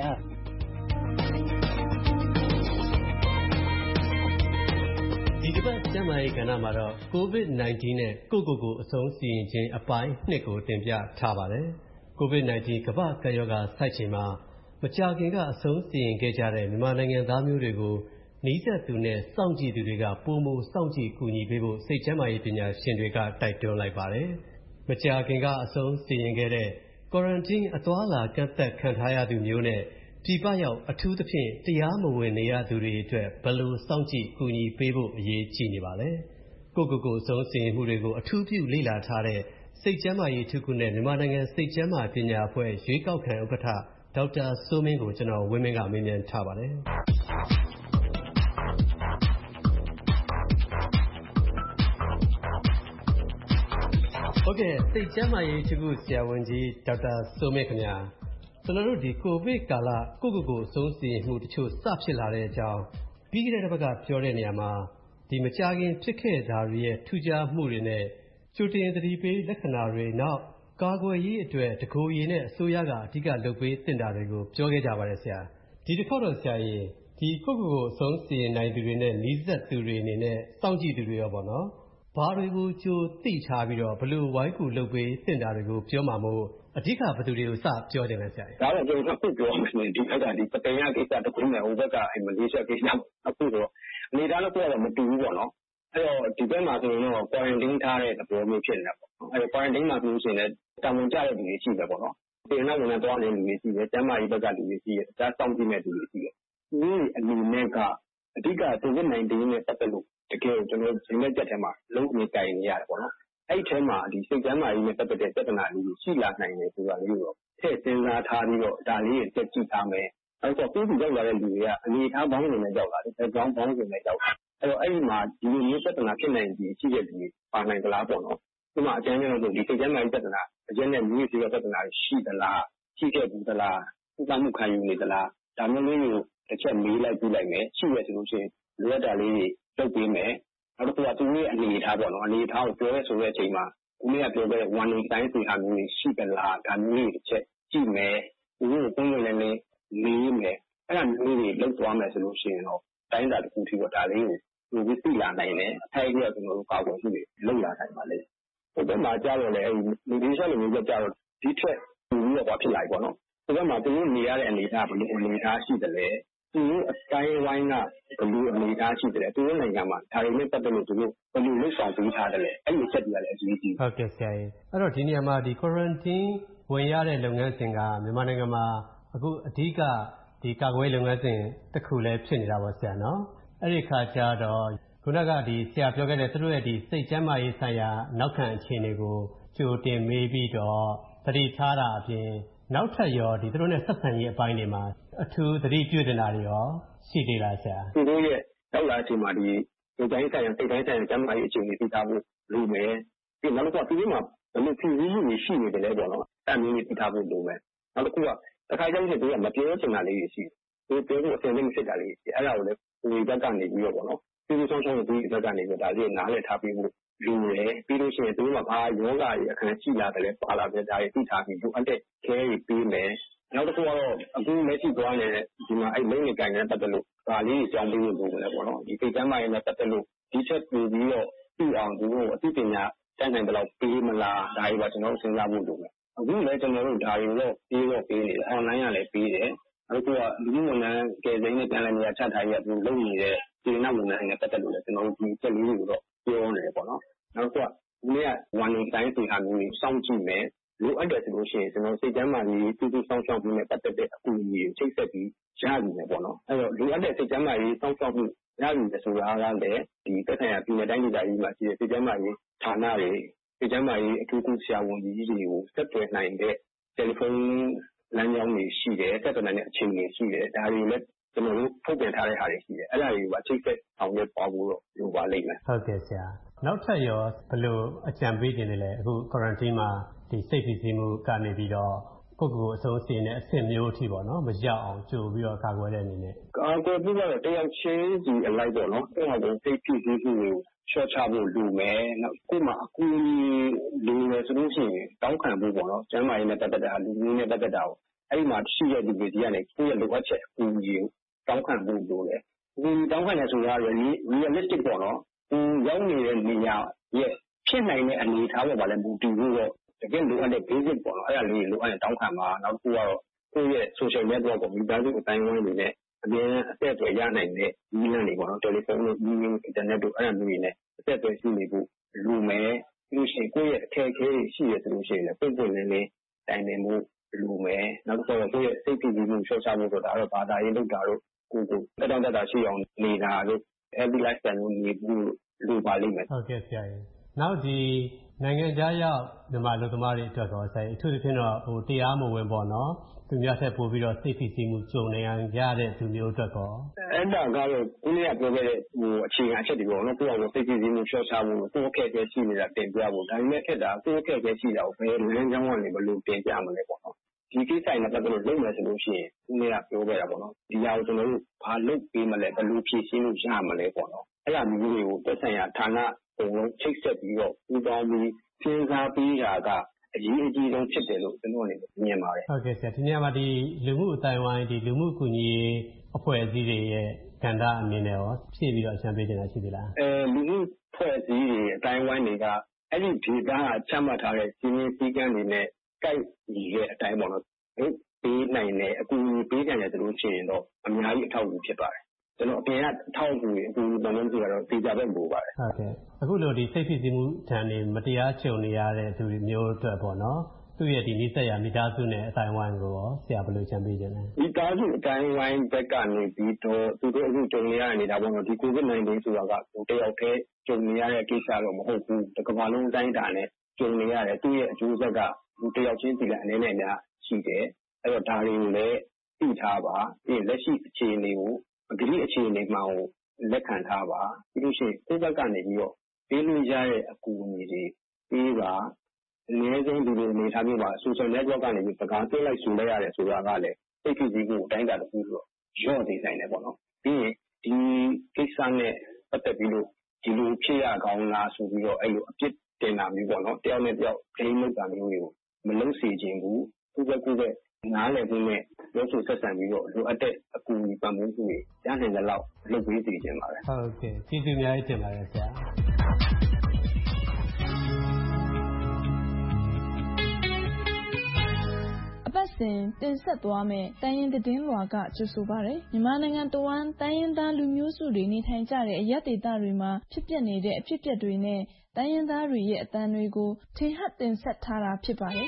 The ဒီတစ်ပတ်ကျန်းမာရေးကဏ္ဍမှာတော့ ကိုဗစ် ၁၉ နဲ့ ကိုယ့်ကိုယ်ကိုအဆုံးစီရင်ခြင်းအပိုင်း ၂ ကိုတင်ပြထားပါတယ်။ ကိုဗစ် ၁၉ ကမ္ဘာ့ကပ်ရောဂါဆိုက်ချိန်မှာ မကြာခင်ကအဆုံးစီရင်ခဲ့ကြတဲ့မြန်မာနိုင်ငံသားမျိုးတွေကို နီးစပ်သူနဲ့စောင့်ကြည့်သူတွေက ပိုမိုစောင့်ကြည့်ကူညီပေးဖို့ စိတ်ကျန်းမာရေးပညာရှင်တွေက တိုက်တွန်းလိုက်ပါတယ်။ မကြာခင်ကအဆုံးစီရင်ခဲ့တဲ့ Quarantine အသွားအလာကန့်သတ်ခံထားရသူမျိုးနဲ့ ပြည်ပရောက်အထူးသဖြင့် တရားမဝင်နေရသူတွေအတွက် ဘယ်လိုစောင့်ကြည့်ကူညီပေးဖို့ အရေးကြီးနေပါလဲ။ ကိုယ့်ကိုယ်ကိုအဆုံးစီရင်မှုတွေကို အထူးပြုလေ့လာထားတဲ့ စိတ်ကျန်းမာရေးအထူးကုနဲ့ မြန်မာနိုင်ငံစိတ်ကျန်းမာပညာအဖွဲ့ ရွေးကောက်ခံဥက္ကဋ္ဌ ဒေါက်တာစိုးမင်းကို ကိုဝင်းမင်းက မေးမြန်းထားပါတယ်။ ဟုတ်ကဲ့ စိတ်ကျန်းမာရေးအထူးကုဆရာဝန်ကြီး ဒေါက်တာစိုးမင်းခင်ဗျာ။ ကျွန်တော်တို့ဒီကိုဗစ်ကာလ ကိုယ့်ကိုယ်ကိုအဆုံးစီရင်မှုတချို့စဖြစ်လာတဲ့အကြောင်း ပြီးခဲ့တဲ့တစ်ပတ်ကပြောတဲ့နေရာမှာ ဒီမကြာခင်ဖြစ်ခဲ့တာတွေရဲ့ထူးခြားမှုတွေနဲ့ ကြိုတင်သတိပေးလက္ခဏာတွေနောက်ကာကွယ်ရေးအတွက် တကိုယ်ရည်နဲ့အစိုးရကအဓိကလုပ်ပေးသင့်တာတွေကိုပြောခဲ့ကြပါတယ်ဆရာ။ ဒီတစ်ခေါက်တော့ဆရာရေဒီကိုယ့်ကိုယ်ကိုအဆုံးစီရင်နိုင်သူတွေနဲ့နီးစပ်သူတွေအနေနဲ့စောင့်ကြည့်သူတွေရောပေါ့နော်။ဘာတွေကိုကြိုသိထားပြီးတော့ဘယ်လိုဝိုင်းကူလုပ်ပေးသင့်တာတွေကိုပြောမှာမို့အဓိကဘယ်သူတွေကိုစပြောချင်လဲဆရာ။ဒါတော့ကျွန်တော်နှစ်ခုပြောရမယ်ဒီဘက်ကဒီပသိမ်ကကိစ္စတစ်ခုနဲ့ဟိုဘက်ကမလေးရှားကိစ္စနှစ်ခုတော့အနေအထားတစ်ခုကတော့မတူဘူးပေါ့နော်အဲ့တော့ဒီဘက်မှာဆိုရင်တော့ quarantine ထားတဲ့သဘောမျိုးဖြစ်နေတာပေါ့အဲ့တော့ quarantine မှာဆိုလို့ရှိရင်လည်းတာဝန်ကျတဲ့လူတွေရှိတယ်ပေါ့နော်စေတနာ့ဝန်ထမ်းသွားနေတဲ့လူတွေရှိတယ်ကျန်းမာရေးဘက်ကလူတွေရှိတယ်တခြားစောင့်ကြည့်မဲ့လူတွေရှိတယ်ဒီအနေနဲ့ကအဓိက ကိုဗစ် ၁၉ နဲ့ပတ်သက်လို့တကယ်ကျွန်တော်ဒီနေ့ကြက်ထဲမှာလုံးဝကိုင်နေရတယ်ပေါ့နော်အဲ့ဒီထဲမှာဒီစိတ်ကျန်းမာရေးနဲ့ပတ်သက်တဲ့ပြဿနာလေးတွေရှိလာနိုင်တယ်ဆိုတာလေးကိုထည့်စဉ်းစားထားပြီးတော့ဒါလေးကိုတက်ကြည့်ထားမယ်။အဲ့တော့ကိုယ်စီရောက်လာတဲ့လူတွေကအနေအထားပေါင်းစုံနဲ့ရောက်လာတယ်။ဘောင်းပေါင်းစုံနဲ့ရောက်လာ။အဲ့တော့အဲ့ဒီမှာဒီလိုမျိုးပြဿနာဖြစ်နိုင်ပြီးရှိတဲ့လူတွေပါနိုင်သလားပေါ့နော်။ဒီမှာအကျဉ်းချုပ်လို့ဒီစိတ်ကျန်းမာရေးပြဿနာအကျဉ်းနဲ့မျိုးစေ့ပြဿနာရှိသလားရှိခဲ့ဘူးသလားဥပမှုခံယူနေသလားဒါမျိုးလေးကိုတစ်ချက်မေးလိုက်ပြလိုက်မယ်ရှိရဆိုလို့ရှိရင်လိုအပ်တာလေးတွေလုပ်ပေးမယ်နောက်တစ်ခုကသူရဲ့အနေအထားပေါ့နော်အနေအထားကိုပြောရဲဆိုတဲ့အချိန်မှာဦးလေးကပြောခဲ့တဲ့ warning signs တွေဟာမျိုးရှိသလားဒါမျိုးလေးတစ်ချက်ကြည့်မယ်ဦးကိုပုံမှန်လည်းလေးမေးမယ်အဲ့ဒါမျိုးတွေလုပ်သွားမယ်ဆိုလို့ရှိရင်တော့တိုင်းတာတစ်ခုထိတော့ဒါလေးကိုလူကြီးသိလာနိုင်တယ်အထိုက်အလျောက်ကျွန်တော်တို့ကာကွယ်မှုတွေလုပ်လာနိုင်ပါလေဟိုဘက်မှာကြားတော့လေအဲ့ဒီဒီချက်လိုမျိုးကြားတော့ဒီထက်ပြီးတော့ဖြစ်လာပြီပေါ့နော်ဒီဘက်မှာသူတို့နေရတဲ့အနေအထားဘယ်လိုအနေအထားရှိတယ်လဲသူတို့အတိုင်းဝိုင်းကဘယ်လိုအနေအထားရှိတယ်လဲသူတို့နိုင်ငံမှာဒါတွေနဲ့ပတ်သက်လို့သူတို့ဘယ်လိုလုပ်ဆောင်ပေးထားတယ်လဲအဲ့ဒီချက်တွေကလည်းအကြီးကြီးဟုတ်ကဲ့ဆရာကြီးအဲ့တော့ဒီနေရာမှာဒီ quarantine ဝင်ရတဲ့လုပ်ငန်းစဉ်ကမြန်မာနိုင်ငံမှာအခုအဓိကဒီကာကွယ်လုပ်ငန်းစဉ်တစ်ခုလည်းဖြစ်နေတာပေါ့ဆရာနော်အဲ့ဒီခါကျတော့ခုနကဒီဆရာပြောခဲ့တဲ့သူတို့ရဲ့ဒီစိတ်ကျန်းမာရေးဆိုင်ရာနောက်ခံအခြေအနေကိုကြိုတင်မေးပြီးတော့သတိထားတာအပြင်နောက်ထပ်ရောဒီသူတို့နဲ့ဆက်ဆံရေးအပိုင်းတွေမှာအထူးသတိပြုတင်တာတွေရောရှိသေးလားဆရာသူတို့ရဲ့ရောက်လာချိန်မှာဒီဒီတိုင်းဆိုင်ရာစိတ်တိုင်းဆိုင်ရာကျန်းမာရေးအခြေအနေသိထားဖို့လိုမယ်ပြီးနောက်တစ်ခုကသူတို့မှာဘယ်လိုဖြစ်ရင်းတွေရှိနေတယ်လဲပေါ့နော်အဲ့မျိုးတွေသိထားဖို့လိုမယ်နောက်တစ်ခုကတစ်ခါကျရင်သူကမပြောချင်တာလေးတွေရှိတယ်သူပြောဖို့အဆင်သင့်ဖြစ်တာလေးအဲ့ဒါကိုလည်းဒီဘက်ကနေပြီးတော့ပေါ့နော်ဒီလိုဆုံးဆုံးဒီဘက်ကနေပြီးဒါလေးနားလည်ထားပြီးဖို့လူရယ်ပြီးလို့ရှိရင်သူတို့ကဘာယောဂရဲ့အခန်းရှိလာတယ်လဲပါလာတယ်ဒါတွေသိထားပြီးလိုအပ်တဲ့ care တွေပေးမယ်နောက်တစ်ခုကတော့အခုလက်ရှိသွားနေတဲ့ဒီမှာအဲ့လုံးနေကြတဲ့ပတ်သက်လို့ဒါလေးအကြောင်းပေးလို့လုပ်တယ်ပေါ့နော်ဒီစိတ်ကျန်းမာရေးနဲ့ပတ်သက်လို့ဒီချက်ပို့ပြီးတော့သိအောင်သူတို့အသိပညာတန်းနိုင်ဘယ်လောက်ပေးမလားဒါတွေပါကျွန်တော်တို့စဉ်းစားဖို့လုပ်မယ်အခုလည်းကျွန်တော်တို့ဒါတွေတော့ပေးတော့ပေးနေတယ် online ကလည်းပေးတယ်အခုကလူမှုဝန်ထမ်းကယ်ဆယ်ရေးနဲ့ပြန်လည်နေရာချထားရေးကသူလုပ်နေတဲ့ဒီနောက်ဝန်ထမ်းတွေနဲ့ပတ်သက်လို့လည်းကျွန်တော်တို့ဒီချက်လေးတွေကိုတော့ပြောနေတယ်ပေါ့နော်နောက်တစ်ခုကဒီနေ့က warning signs တွေဟာမျိုးစောင့်ကြည့်မယ်လိုအပ်တယ်ဆိုလို့ရှိရင်ကျွန်တော်စိတ်ကျန်းမာရေးတူတူစောင့်ရှောက်မှုနဲ့ပတ်သက်တဲ့အကူအညီကိုချိတ်ဆက်ပြီးရယူမယ်ပေါ့နော်အဲ့တော့လိုအပ်တဲ့စိတ်ကျန်းမာရေးစောင့်ရှောက်မှုရယူတယ်ဆိုတာကလည်းဒီသက်ဆိုင်ရာပြည်နယ်တိုင်းဒေသကြီးမှာရှိတဲ့စိတ်ကျန်းမာရေးဌာနတွေစိတ်ကျန်းမာရေးအထူးကုဆရာဝန်ကြီးတွေကိုဆက်သွယ်နိုင်တဲ့တယ်လီဖုန်းလမ်းကြောင်းတွေရှိတယ်ဆက်သွယ်နိုင်တဲ့အခြေအနေရှိတယ်ဒါတွေလည်းကျွန်တော်တို့ထုတ်ပြန်ထားတဲ့ဟာတွေရှိတယ်အဲ့ဒါတွေကိုပါချိတ်ဆက်အောင်လုပ်ပါဖို့တော့လိုပါလိမ့်မယ်ဟုတ်ကဲ့ဆရာနောက်ထပ်ရောဘယ်လိုအကြံပေးခြင်းလဲအခု quarantine မှာဒီစိတ်ဖိစီးမှုကနေပြီးတော့ကိုယ့်ကိုယ်အဆုံးစီနဲ့အဆင့်မျိုးအထိပေါ့နော်မရောက်အောင်ကြိုပြီးတော့ကာကွယ်တဲ့အနေနဲ့ကာကွယ်ပြီးတော့တယောက်ချင်းစီအလိုက်ပေါ့နော်အဲ့ဒါကိုစိတ်ဖိစီးမှုကိုရှော့ချဖို့လိုမယ်နောက်ကိုယ်မှာအကူအညီလိုရဆိုလို့ရှိရင်တောင်းခံဖို့ပေါ့နော်ကျန်းမာရေးနဲ့ပတ်သက်တာလူမျိုးနဲ့ပတ်သက်တာကိုအဲ့ဒီမှာရှိတဲ့ဒီပြည်ကြီးကနေကိုယ့်ရဲ့လိုအပ်ချက်အကူအညီကိုတောင်းခံဖို့လိုတယ်ဒီတောင်းခံရဆိုတာက realistic ပေါ့နော်ဒီရောက်နေတဲ့နေရာရဲ့ဖြစ်နိုင်တဲ့အနေအထားပေါ်မှာလည်းမူတည်ပြီးတော့တကယ်လိုအပ်တဲ့ basic ပေါ့နော်အဲ့ဒါလေးလိုအပ်ရင်တောင်းခံပါနောက်တစ်ခုကတော့ကိုယ့်ရဲ့ social network ကိုမိသားစုအတိုင်းအဝိုင်းတွေနဲ့အမြဲအဆက်အသွယ်ရနိုင်တဲ့ဒီလမ်းတွေပေါ့နော်တယ်လီဖုန်းတို့ email internet တို့အဲ့ဒါမျိုးတွေနဲ့အဆက်အသွယ်ရှိနေဖို့လိုမယ်ပြီးလို့ရှိရင်ကိုယ့်ရဲ့အခက်အခဲတွေရှိရဆိုလို့ရှိရင်လည်းပုံပုံလေးလေးတိုင်ပင်မှုလိုမယ်နောက်တစ်ခုကကိုယ့်ရဲ့စိတ်ဖိစီးမှုရှော့ချဖို့ဆိုတာတော့ဘာသာရေးလုပ်တာတို့ကိုယ်ကိုတက်တောင့်တက်တာရှိအောင်နေတာတို့ every lifestyle ကိုနေဖို့လိုပါလိမ့်မယ်ဟုတ်ကဲ့ဆရာကြီးနောက်ဒီနိုင်ငံခြားရောက်မြန်မာလူသမားတွေအတွက်တော့ဆရာကြီးအထူးသဖြင့်တော့ဟိုတရားမဝင်ပေါ့နော်သူများထက်ပိုပြီးတော့စိတ်ဖိစီးမှုကြုံနေရတဲ့သူမျိုးအတွက်ကောအဲ့ဒါကတော့ဦးလေးကပြောခဲ့တဲ့ဟိုအခြေခံအချက်တွေပေါ့နော်ကိုယ့်အကိုစိတ်ဖိစီးမှုရှော့ချဖို့ကိုယ့်အခက်အခဲရှိနေတာတင်ပြဖို့ဒါပေမဲ့ခက်တာကိုယ့်အခက်အခဲရှိတာကိုဘယ်လမ်းကြောင်းကနေဘယ်လိုတင်ပြမလဲပေါ့နော်ဒီကိစ္စနဲ့ပတ်သက်လို့လုပ်မယ်ဆိုလို့ရှိရင်ဦးလေးကပြောခဲ့တာပေါ့နော်ဒီဟာကိုကျွန်တော်တို့ဘာလုပ်ပေးမလဲဘယ်လိုဖြည့်ရှင်းလို့ရမလဲပေါ့နော်အဲ့ဒါမျိုးတွေကိုသက်ဆိုင်ရာဌာနပုံလုံးချိတ်ဆက်ပြီးတော့ပူးပေါင်းပြီးစဉ်းစားပြီးတာကအရေးအကြီးဆုံးဖြစ်တယ်လို့ကျွန်တော်အနေနဲ့မြင်ပါတယ်ဟုတ်ကဲ့ဆရာဒီနေရာမှာဒီလူမှုအတိုင်းဝိုင်းဒီလူမှုကူညီရေးအဖွဲ့အစည်းတွေရဲ့ကဏ္ဍအနေနဲ့ရောဖြည့်ပြီးတော့အချမ်းပေးနေတာရှိသေးလားအဲလူမှုအဖွဲ့အစည်းတွေအတိုင်းဝိုင်းတွေကအဲ့ဒီဒေတာကချမှတ်ထားတဲ့စီမင်းစည်းကမ်းတွေနဲ့ကိုက်ညီတဲ့အတိုင်းပေါ့နော်တို့ပေးနိုင်တဲ့အကူအညီပေးနိုင်တယ်ဆိုလို့ရှိရင်တော့အများကြီးအထောက်အကူဖြစ်ပါတယ်ကျွန်တော်အပြင်ကအထောက်အကူတွေအကူအညီလုံးတွေကတော့သိကြပဲပို့ပါတယ်ဟုတ်ကဲ့အခုလိုဒီစိတ်ဖိစီးမှုထံနေမတရားချုပ်နေရတဲ့သူတွေမျိုးအတွက်ပေါ့နော်သူ့ရဲ့ဒီနိစ္စရာမိသားစုနဲ့အတိုင်းဝိုင်းကိုရောဆရာဘယ်လိုချမ်းပေးခြင်းလဲမိသားစုအတိုင်းဝိုင်းဘက်ကနေပြီးတော့သူတို့အခုကြုံနေရနေတာပေါ့နော်ဒီ ကိုဗစ် nineteen ဆိုတာကတယောက်တည်းကြုံနေရတဲ့ကိစ္စတော့မဟုတ်ဘူးတကမ္ဘာလုံးတိုင်းတာနဲ့ကြုံနေရတယ်သူ့ရဲ့အကျိုးဆက်ကလူတယောက်ချင်းစီလည်းအနေနဲ့များရှိတယ်အဲ့တော့ဒါတွေကိုလည်းသိထားပါပြီးလက်ရှိအခြေအနေကိုအကြည့်အခြေအနေမှကိုလက်ခံထားပါပြီးလို့ရှိရင်ကိုယ့်ဘက်ကနေပြီးတော့ပေးလို့ရတဲ့အကူအညီတွေပေးပါအနည်းဆုံးဒီလိုအနေထားမျိုးပါ social network ကနေပြီးစကားပြောလိုက်ဆိုလိုက်ရတယ်ဆိုတာကလည်းစိတ်ဖြစ်စီကိုအတိုင်းအတာတစ်ခုဆိုတော့ရော့နေနိုင်တယ်ပေါ့နော်ပြီးရင်ဒီကိစ္စနဲ့ပတ်သက်ပြီးလို့ဒီလိုဖြစ်ရကောင်းလားဆိုပြီးတော့အဲ့လိုအပြစ်တင်တာမျိုးပေါ့နော်တယောက်နဲ့တယောက်ဂိမ်းလုပ်တာမျိုးတွေကိုမလုပ်စေချင်ဘူးကိုယ့်ဘက်ကိုယ်ပဲနားလည်ခြင်းနဲ့ပြောဆိုဆက်ဆံပြီးတော့လိုအပ်တဲ့အကူအညီပံ့ပိုးမှုတွေရနိုင်တဲ့လောက်လုပ်ပေးစေချင်ပါတယ်ဟုတ်ကဲ့ကျေးဇူးအများကြီးတင်ပါတယ်ဆရာစဉ်တင်ဆက်သွားမယ်တိုင်းရင်းသတင်းလွှာကကြိုဆိုပါရယ်မြန်မာနိုင်ငံတဝန်းတိုင်းရင်းသားလူမျိုးစုတွေနေထိုင်ကြတဲ့အရပ်ဒေသတွေမှာဖြစ်ပျက်နေတဲ့အဖြစ်အပျက်တွေနဲ့တိုင်းရင်းသားတွေရဲ့အသံတွေကိုထင်ဟပ်တင်ဆက်ထားတာဖြစ်ပါတယ်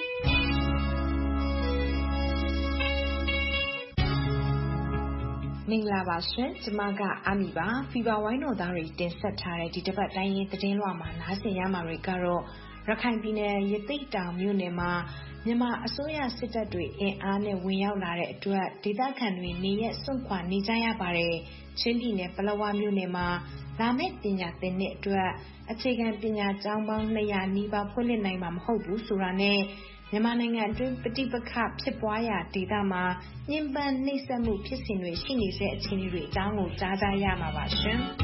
မင်္ဂလာပါရှင်ကျမကအာမီပါဖီဗာဝိုင်းတော်သားတွေတင်ဆက်ထားတဲ့ဒီတစ်ပတ်တိုင်းရင်းသတင်းလွှာမှာနားဆင်ရမှာတွေကတော့ရခိုင်ပြည်နယ်ရသေ့တောင်မြို့နယ်မှာမြန်မာအစိုးရစစ်တပ်တွေအင်အားနဲ့ဝင်ရောက်လာတဲ့အတွက်ဒေသခံတွေနေရက်စွန့်ခွာနေကြရပါတယ်။ချင်းပြည်နယ်ပလက်ဝမြို့နယ်မှာလာမယ့်ပညာသင်နှစ်အတွက်အခြေခံပညာကျောင်းပေါင်း၂၀၀နီးပါးဖွင့်လှစ်နိုင်မှာမဟုတ်ဘူးဆိုတာနဲ့မြန်မာနိုင်ငံအတွင်းပဋိပက္ခဖြစ်ပွားရာဒေသမှာညှဉ်းပန်းနှိပ်စက်မှုဖြစ်စဉ်တွေရှိနေတဲ့အခြေအနေတွေအကြောင်းကိုကြားကြရမှာပါရှင်။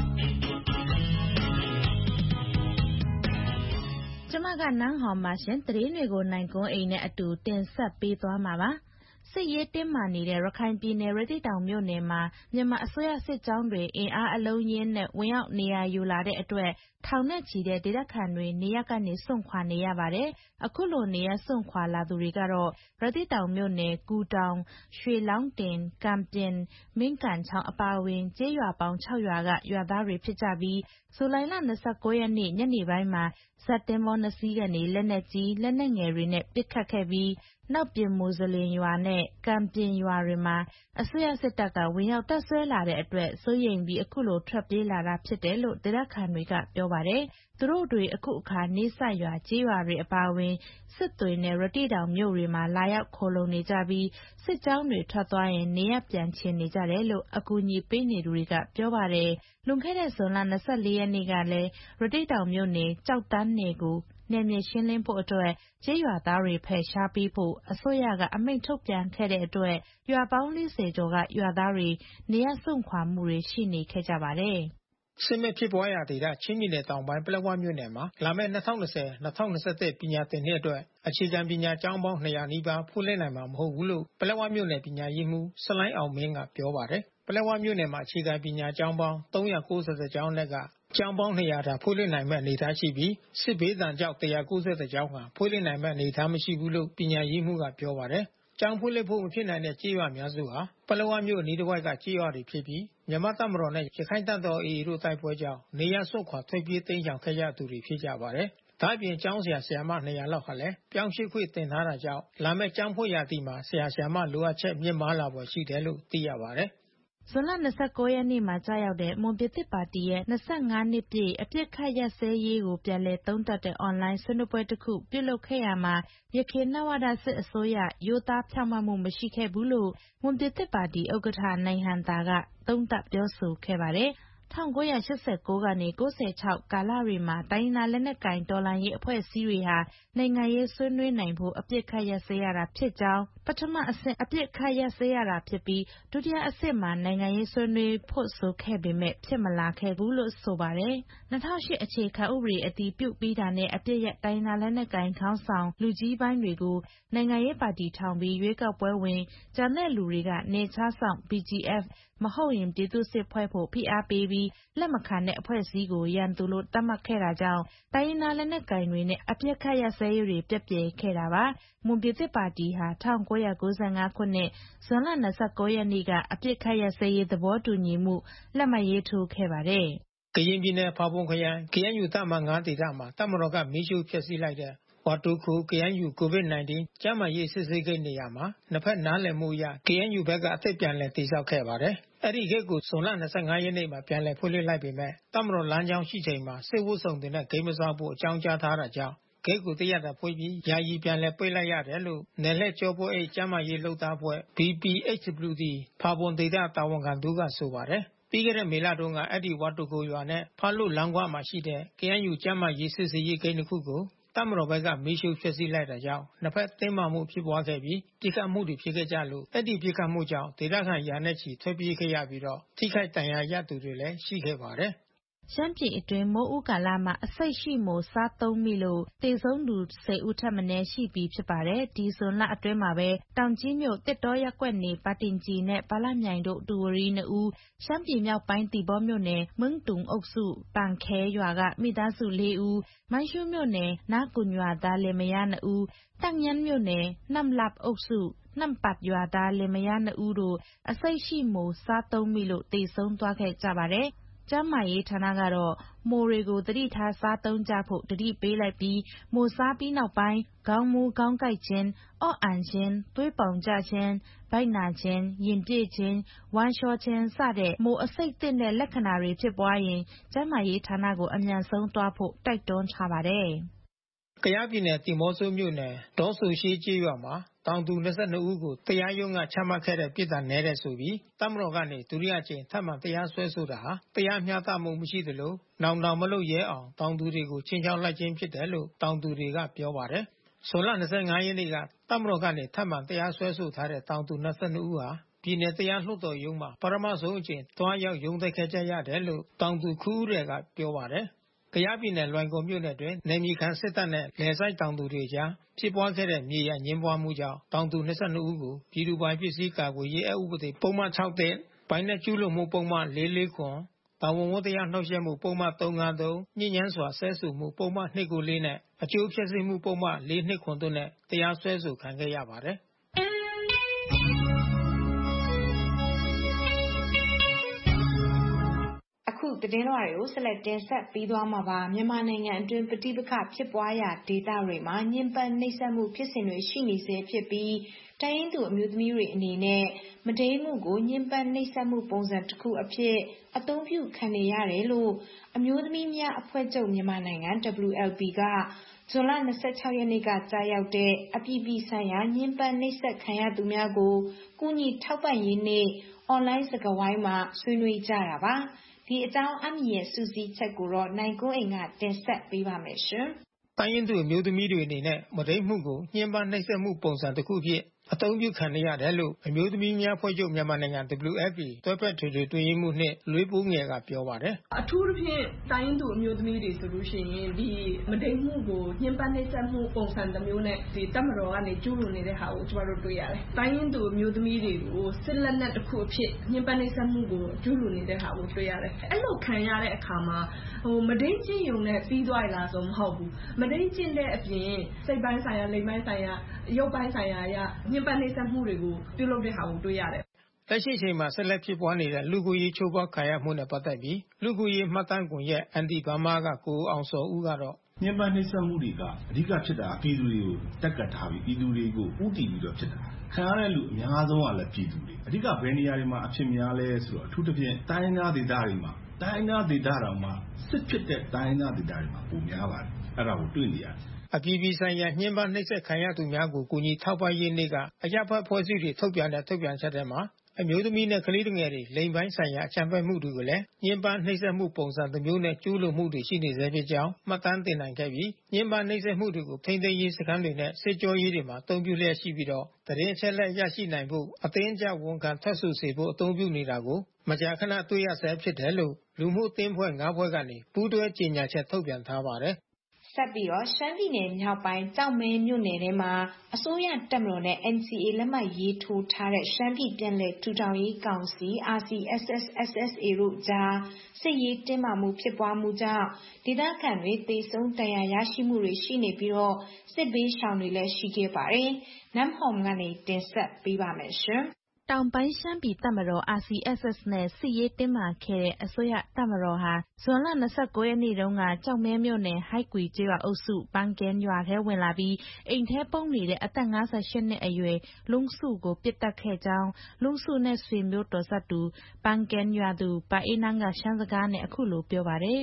ကျမကနန်းဟောင်ပါရှင်သတင်းတွေကိုနိုင်ကွန်းအိမ်နဲ့အတူတင်ဆက်ပေးသွားမှာပါစစ်ရေးတင်းမာနေတဲ့ရခိုင်ပြည်နယ်ရသေ့တောင်မြို့နယ်မှာမြန်မာအစိုးရစစ်ကြောင်းတွေအင်အားအလုံးရင်းနဲ့ဝင်ရောက်နေရာယူလာတဲ့အတွက်ထောင်နဲ့ချီတဲ့ဒေသခံတွေနေရပ်ကနေစွန့်ခွာနေရပါတယ်။အခုလိုနေရပ်စွန့်ခွာလာသူတွေကတော့ရသေ့တောင်မြို့နယ်ကူတောင်ရွှေလောင်းတင်ကံပြင်မင်းကန်ချောင်းအပါအဝင်ကျေးရွာပေါင်း၆ရွာကရွာသားတွေဖြစ်ကြပြီးဇူလိုင်လ၂၉ရက်နေ့ညနေပိုင်းမှာဇက်တင်ဘောနှစ်စီးကနေလက်နက်ကြီးလက်နက်ငယ်တွေနဲ့ပစ်ခတ်ခဲ့ပြီးနောက်ပြင်မူဇလင်ရွာနဲ့ကံပြင်ရွာတွေမှာအစိုးရစစ်တပ်ကဝင်ရောက်တပ်ဆွဲလာတဲ့အတွက်စိုးရိမ်ပြီးအခုလိုထွက်ပြေးလာတာဖြစ်တယ်လို့ဒေသခံတွေကပြောပါတယ်။သူတို့တွေအခုအခါနေဆက်ရွာကျေးရွာတွေအပါအဝင်စစ်တွေနဲ့ရသေ့တောင်မြို့တွေမှာလာရောက်ခိုလုံနေကြပြီးစစ်ကြောင်းတွေထွက်သွားရင်နေရပြန်ချင်နေကြတယ်လို့အကူအညီပေးနေသူတွေကပြောပါတယ်။လွန်ခဲ့တဲ့ဇွန်လ၂၄ရက်နေ့ကလည်းရသေ့တောင်မြို့နယ်ကြောက်တန်းနယ်ကိုနယ်မြေရှင်းလင်းဖို့အတွက်ကျေးရွာသားတွေဖယ်ရှားပေးဖို့အစိုးရကအမိန့်ထုတ်ပြန်ခဲ့တဲ့အတွက်ရွာပေါင်း၄၀ကျော်ကရွာသားတွေနေရပ်စွန့်ခွာမှုတွေရှိနေခဲ့ကြပါတယ်။စစ်မဲ့ဖြစ်ပွားရာဒေသချင်းပြည်နယ်တောင်ပိုင်းပလက်ဝမြို့နယ်မှာလာမယ့်၂၀၂၀-၂၀၂၁ပညာသင်နှစ်အတွက်အခြေခံပညာကျောင်းပေါင်း၂၀၀နီးပါးဖွင့်လှစ်နိုင်မှာမဟုတ်ဘူးလို့ပလက်ဝမြို့နယ်ပညာရေးမှူးဆလိုင်းအောင်မင်းကပြောပါတယ်။ပလက်ဝမြို့နယ်မှာအခြေခံပညာကျောင်းပေါင်း၃၉၀ကျောင်းနဲ့ကကျောင်းပေါင်း၂၀၀သာဖွင့်လှစ်နိုင်မဲ့အနေအထားရှိပြီးစစ်ဘေးဒဏ်ကြောင့်၁၉၀ကျောင်းကဖွင့်လှစ်နိုင်မဲ့အနေအထားမရှိဘူးလို့ပညာရေးမှူးကပြောပါတယ်။ကျောင်းဖွင့်လှစ်ဖို့မဖြစ်နိုင်တဲ့ကြေးရွာများစုဟာပလက်ဝမြို့အနီးတစ်ဝိုက်ကကြေးရွာတွေဖြစ်ပြီးမြန်မာတပ်မတော်နဲ့ရခိုင်တပ်တော် အေအေ တို့တိုက်ပွဲကြောင့်နေရစွန့်ခွာထွက်ပြေးတိမ်းရှောင်ခဲ့ကြသူတွေဖြစ်ကြပါတယ်။ဒါ့အပြင်ကျောင်းဆရာဆရာမ၂၀၀လောက်ဟာလည်းပြောင်းရွှေ့ခွင့်တင်ထားတာကြောင့်လာမယ့်ကျောင်းဖွင့်ရာသီမှာဆရာဆရာမလိုအပ်ချက်မြင့်မားလာဖွယ်ရှိတယ်လို့သိရပါတယ်။ဇွန်လ၂၉ရက်နေ့မှာကြာရောက်တဲ့မွန်ပြည်သစ်ပါတီရဲ့၂၅နှစ်ပြည့်အပြစ်ခတ်ရပ်စဲရေးကိုပြန်လည်သုံးသပ်တဲ့အွန်လိုင်းဆွေးနွေးပွဲတစ်ခုပြုလုပ်ခဲ့ရမှာရခိုင်နဝတစစ်အစိုးရရိုးသားဖြောင့်မတ်မှုမရှိခဲ့ဘူးလို့မွန်ပြည်သစ်ပါတီဥက္ကဋ္ဌနိုင်ဟံသာကသုံးသပ်ပြောဆိုခဲ့ပါတယ်။၁၉၈၉ကနေ၉၆ကာလတွေမှာတိုင်းရင်းသားလက်နက်ကိုင်တော်လှန်ရေးအဖွဲ့အစည်းတွေဟာနိုင်ငံရေးဆွေးနွေးနိုင်ဖို့အပြစ်ခတ်ရပ်စဲရတာဖြစ်ကြောင်းပထမအဆင့်အပြစ်ခတ်ရပ်စဲရတာဖြစ်ပြီးဒုတိယအဆင့်မှာနိုင်ငံရေးဆွေးနွေးဖို့ဆိုခဲ့ပေမဲ့ဖြစ်မလာခဲ့ဘူးလို့ဆိုပါတယ်။၂၀၀၈အခြေခံဥပဒေအတည်ပြုပြီးတာနဲ့အပြစ်ရတိုင်းရင်းသားလက်နက်ကိုင်ခေါင်းဆောင်လူကြီးပိုင်းတွေကိုနိုင်ငံရေးပါတီထောင်ပြီးရွေးကောက်ပွဲဝင်ကျန်တဲ့လူတွေကနေခြားဆောင် ဘီ ဂျီ အက်ဖ် မဟုတ်ရင်ပြည်သူ့စစ်ဖွဲ့ဖို့ဖိအားပေးပြီးလက်မခံတဲ့အဖွဲ့အစည်းကိုရန်သူလို့သတ်မှတ်ခဲ့တာကြောင့်တိုင်းရင်းသားလက်နက်ကိုင်တွေနဲ့အပြစ်ခတ်ရပ်စဲရေးတွေပြက်ပြယ်ခဲ့တာပါ။မွန်ပြည်သစ်ပါတီဟာ၁၉၉၅ခုနှစ်ဇွန်လ၂၉ရက်နေ့ကအပြစ်ခတ်ရပ်စဲရေးသဘောတူညီမှုလက်မှတ်ရေးထိုးခဲ့ပါတယ်။ကရင်ပြည်နယ်ဖာပွန်ခရိုင် ကေအန်ယူ တပ်မဟာ၅ဒေသမှာတပ်မတော်ကမီးရှို့ဖျက်ဆီးလိုက်တဲ့ဝါတိုခို ကေအန်ယူ ကိုဗစ် ၁၉ ကျန်းမာရေးစစ်ဆေးဂိတ်နေရာမှာနှစ်ဖက်နားလည်မှုအရ ကေအန်ယူ ဘက်ကအသစ်ပြန်လည်တည်ဆောက်ခဲ့ပါတယ်။ အဲဒီဂိတ်ကိုဇွန်လ ၂၅ ရက်နေ့မှာပြန်လည်ဖွင့်လှစ်လိုက်ပေမဲ့တပ်မတော်လမ်းကြောင်းရှိချိန်မှာစစ်ဝတ်စုံတွေနဲ့ဂိတ်မဆောက်ဖို့အကြောင်းကြားထားတာကြောင့်ဂိတ်ကိုတရက်တာဖွင့်ပြီးယာယီပြန်လည်ပိတ်လိုက်ရတယ်လို့နယ်လှည့်ကျောပိုးအိတ်ကျန်းမာရေးလုပ်သားအဖွဲ့ ဘီ ပီ အိတ် ဒဘလျူ တီ ဖာပွန်ဒေသတာဝန်ခံသူကဆိုပါတယ်။ ပြီးခဲ့တဲ့မေလတုန်းကအဲဒီဝါတိုကိုရွာနဲ့ဖားလွတ်လမ်းခွမှာရှိတဲ့ ကေအန်ယူ ကျန်းမာရေးစစ်ဆေးရေးဂိတ်နှစ်ခုကိုတပ်မတော်ဘက်ကမီးရှို့ဖျက်ဆီးလိုက်တာကြောင့်နှစ်ဖက်တင်းမာမှုဖြစ်ပွားခဲ့ပြီးပစ်ခတ်မှုတွေဖြစ်ခဲ့ကြလို့အဲဒီပစ်ခတ်မှုကြောင့်ဒေသခံရာနဲ့ချီထွက်ပြေးခဲ့ရပြီးတော့ထိခိုက်ဒဏ်ရာရသူတွေလည်းရှိခဲ့ပါတယ်။ရှမ်းပြည်အတွင်းမိုးဦးကာလမှာအဆိပ်ရှိမို့စားသုံးမိလို့သေဆုံးသူဆယ်ဦးထက်မနည်းရှိပြီဖြစ်ပါတယ်။ဒီဇွန်လအတွင်းမှာပဲတောင်ကြီးမြို့သစ်တောရပ်ကွက်နေပါတင်ကြည်နဲ့ပါလမြိုင်တို့တူဝရီနှစ်ဦးရှမ်းပြည်မြောက်ပိုင်းသီပေါမြို့နယ်မုန်းတုံအုပ်စုပန်ခဲရွာကမိသားစုလေးဦးမိုင်းရှူးမြို့နယ်နားကွန်ရွာသားလင်မယားနှစ်ဦးတန့်ယန်းမြို့နယ်နမ်လပ်အုပ်စုနမ်ပတ်ရွာသားလင်မယားနှစ်ဦးတို့အဆိပ်ရှိမို့စားသုံးမိလို့သေဆုံးသွားခဲ့ကြပါတယ်။ကျန်းမာရေးဌာနကတော့မိုးတွေကိုသတိထားစားသုံးကြဖို့တတိပေးလိုက်ပြီးမိုးစားပြီးနောက်ပိုင်းခေါင်းမူးခေါင်းကိုက်ခြင်းအော့အန်ခြင်းသွေးပေါင်ကျခြင်းဗိုက်နာခြင်းရင်ပြည့်ခြင်းဝမ်းလျှောခြင်းစတဲ့မိုးအဆိပ်သင့်တဲ့လက္ခဏာတွေဖြစ်ပွားရင်ကျန်းမာရေးဌာနကိုအမြန်ဆုံးသွားဖို့တိုက်တွန်းထားပါတယ်။ကယားပြည်နယ်ဒီးမော့ဆိုမြို့နယ်ဒေါဆိုရှေးကျေးရွာမှာတောင်သူ၂၂ဦးကိုတရားရုံးကချမှတ်ခဲ့တဲ့ပြစ်ဒဏ်နည်းတယ်ဆိုပြီးတပ်မတော်ကနေဒုတိယအကြိမ်ထပ်မံတရားစွဲဆိုတာဟာတရားမျှတမှုမရှိသလိုနောင်တောင်မလုပ်ရဲအောင်တောင်သူတွေကိုခြိမ်းခြောက်လိုက်ခြင်းဖြစ်တယ်လို့တောင်သူတွေကပြောပါတယ်။ဇွန်လ ၂၅ ရက်နေ့ကတပ်မတော်ကနေထပ်မံတရားစွဲဆိုထားတဲ့တောင်သူ၂၂ဦးဟာပြည်နယ်တရားလွှတ်တော်ရုံးမှာပထမဆုံးအကြိမ်သွားရောက်ရုံးတက်ခဲ့ကြရတယ်လို့တောင်သူခူးဦးရယ်ကပြောပါတယ်။ ကယားပြည်နယ်လွိုင်ကော်မြို့နယ်အတွင်းနယ်မြေခံစစ်တပ်နဲ့လယ်စိုက်တောင်သူတွေအကြားဖြစ်ပွားခဲ့တဲ့မြေယာအငြင်းပွားမှုကြောင့်တောင်သူ၂၂ဦးကိုပြည်သူပိုင်ပစ္စည်းကာကွယ်ရေးအက်ဥပဒေပုဒ်မ ၆ ပိုင်နက်ကျူးလွန်မှုပုဒ်မ ၄၄၇ တာဝန်ဝတ္တရားနှောက်ယှက်မှုပုဒ်မ ၃၅၃ ညစ်ညမ်းစွာဆဲဆိုမှုပုဒ်မ ၂၉၄ နဲ့အကျိုးဖျက်ဆီးမှုပုဒ်မ ၄၂၇ တို့နဲ့တရားစွဲဆိုခံခဲ့ရပါတယ်။အခုသတင်းလွှာတွေကိုဆက်လက်တင်ဆက်ပေးသွားမှာပါမြန်မာနိုင်ငံအတွင်းပဋိပက္ခဖြစ်ပွားရာဒေသတွေမှာညှဉ်းပန်းနှိပ်စက်မှုဖြစ်စဉ်တွေရှိနေစေဖြစ်ပြီးတိုင်းရင်းသူအမျိုးသမီးတွေအနေနဲ့မဒိမ်းမှုကိုညှဉ်းပန်းနှိပ်စက်မှုပုံစံတစ်ခုအဖြစ်အသုံးပြုခံနေရတယ်လို့အမျိုးသမီးများအဖွဲ့ချုပ်မြန်မာနိုင်ငံ ဒဘလျူ အယ်လ် ပီ ကဇွန်လ ၂၆ ရက်နေ့ကကြားရောက်တဲ့အပြည်ပြည်ဆိုင်ရာညှဉ်းပန်းနှိပ်စက်ခံရသူများကိုကူညီထောက်ပံ့ရေးနေ့အွန်လိုင်းစကားဝိုင်းမှာဆွေးနွေးကြတာပါဒီအကြောင်းအမည်ရဲ့စူးစီးချက်ကိုတော့နိုင်ကွန်းအိမ်ကတင်ဆက်ပေးပါမယ်ရှင်။တိုင်းရင်းသူအမျိုးသမီးတွေအနေနဲ့မဒိမ်းမှုကိုညှဉ်းပန်းနှိပ်စက်မှုပုံစံတစ်ခုအဖြစ်အသုံးပြုခံနေရတယ်လို့အမျိုးသမီးများအဖွဲ့ချုပ်မြန်မာနိုင်ငံ ဒဘလျူ အက်ဖ် ပီ တွဲဖက်ထွေထွေအတွင်းရေးမှူး လွေးပိုးငယ်ကပြောပါတယ်။အထူးသဖြင့်တိုင်းရင်းသူအမျိုးသမီးတွေဆိုလို့ရှိရင်ဒီမဒိမ်းမှုကိုညှဉ်းပန်းနှိပ်စက်မှုပုံစံတစ်မျိုးနဲ့ဒီတပ်မတော်ကနေကျူးလွန်နေတဲ့ဟာကိုကျမတို့တွေ့ရတယ်။တိုင်းရင်းသူအမျိုးသမီးတွေကိုစစ်လက်နက်တစ်ခုအဖြစ်ညှဉ်းပန်းနှိပ်စက်မှုကိုကျူးလွန်နေတဲ့ဟာကိုတွေ့ရတယ်။အဲ့လိုခံရတဲ့အခါမှာဟိုမဒိမ်းကျင့်ရုံနဲ့ပြီးသွားလားဆိုမဟုတ်ဘူး။မဒိမ်းကျင့်တဲ့အပြင်စိတ်ပိုင်းဆိုင်ရာလိမ်ပိုင်းဆိုင်ရာရုပ်ပိုင်းဆိုင်ရာအရညှဉ်းပန်းနှိပ်စက်မှုတွေကိုပြုလုပ်တဲ့ဟာကိုတွေ့ရတယ်။လက်ရှိအချိန်မှာဆက်လက်ဖြစ်ပွားနေတဲ့လူ့အခွင့်အရေးချိုးဖောက်ခံရမှုနဲ့ပတ်သက်ပြီးလူ့အခွင့်အရေးမှတ်တမ်းကွန်ရက် အန်တီ ဘာမား ကကိုအောင်စောဦးကတော့ညှဉ်းပန်းနှိပ်စက်မှုတွေကအဓိကဖြစ်တာပြည်သူတွေကိုတက်ကတ်ထားပြီးပြည်သူတွေကိုဥတီပြီးတော့ဖြစ်တာခံရတဲ့လူအများဆုံးကလည်းပြည်သူတွေအဓိကဘယ်နေရာတွေမှာအဖြစ်များလဲဆိုတော့အထူးသဖြင့်တိုင်းရင်းသားဒေသတွေမှာတိုင်းရင်းသားဒေသတော်မှာစစ်ဖြစ်တဲ့တိုင်းရင်းသားဒေသတွေမှာပုံများပါတယ်အဲ့ဒါကိုတွေ့နေရတယ်အပြည်ပြည်ဆိုင်ရာညှဉ်းပန်းနှိပ်စက်ခံရသူများကိုကူညီထောက်ပံ့ရေးနေ့ကအရပ်ဘက်ဖွဲ့စည်းတွေထုတ်ပြန်တဲ့ထုတ်ပြန်ချက်ထဲမှာအမျိုးသမီးနဲ့ကလေးငယ်တွေလိင်ပိုင်းဆိုင်ရာအကြမ်းဖက်မှုတွေကိုလည်းညှဉ်းပန်းနှိပ်စက်မှုပုံစံတစ်မျိုးနဲ့ကျူးလွန်မှုတွေရှိနေဆဲဖြစ်ကြောင်းမှတ်တမ်းတင်နိုင်ခဲ့ပြီးညှဉ်းပန်းနှိပ်စက်မှုတွေကိုထိန်းသိမ်းရေးစခန်းတွေနဲ့စစ်ကြောရေးတွေမှာအသုံးပြုလျက်ရှိပြီးတော့သတင်းအချက်အလက်ရရှိနိုင်ဖို့အတင်းအကျပ်ဝန်ခံထွက်ဆိုစေဖို့အသုံးပြုနေတာကိုမကြာခဏတွေ့ရဆဲဖြစ်တယ်လို့လူမှုအသင်းဖွဲ့ငါးဖွဲ့ကနေပူးတွဲကြေညာချက်ထုတ်ပြန်ထားပါတယ်ဆက်ပြီးတော့ရှမ်းပြည်နယ်မြောက်ပိုင်းကြောက်မဲမြို့နယ်ထဲမှာအစိုးရတပ်မတော်နဲ့ အန် စီ အေ လက်မှတ်ရေးထိုးထားတဲ့ရှမ်းပြည်ပြည်နယ်ထူထောင်ရေးကောင်စီ အာရ် စီ အက်စ် အက်စ် အက်စ် အက်စ် အေ တို့ကြားစစ်ရေးတင်းမာမှုဖြစ်ပွားမှုကြောင့်ဒေသခံတွေသေဆုံးဒဏ်ရာရရှိမှုတွေရှိနေပြီးတော့စစ်ဘေးရှောင်တွေလည်းရှိခဲ့ပါတယ်။နမ်ဟွမ်ကနေတင်ဆက်ပေးပါမယ်ရှင်။တောင်ပိုင်းရှမ်းပြည်တပ်မတော် အာစီအက်စ်အက်စ် နဲ့စစ်ရေးတင်းမာခဲ့တဲ့အစိုးရတပ်မတော်ဟာဇွန်လ၂၉ရက်နေ့တုန်းကကျောက်မဲမြို့နယ်ဟိုက်ကွီကျေးရွာအုပ်စုပန်းကန်းရွာထဲဝင်လာပြီးအိမ်ထဲပုန်းနေတဲ့အသက်၅၈နှစ်အရွယ်လုံစုကိုပစ်သတ်ခဲ့ကြောင်းလုံစုနဲ့ဆွေမျိုးတော်စပ်သူပန်းကန်းရွာသူပါအေးနန်းကရှမ်းစကားနဲ့အခုလိုပြောပါတယ်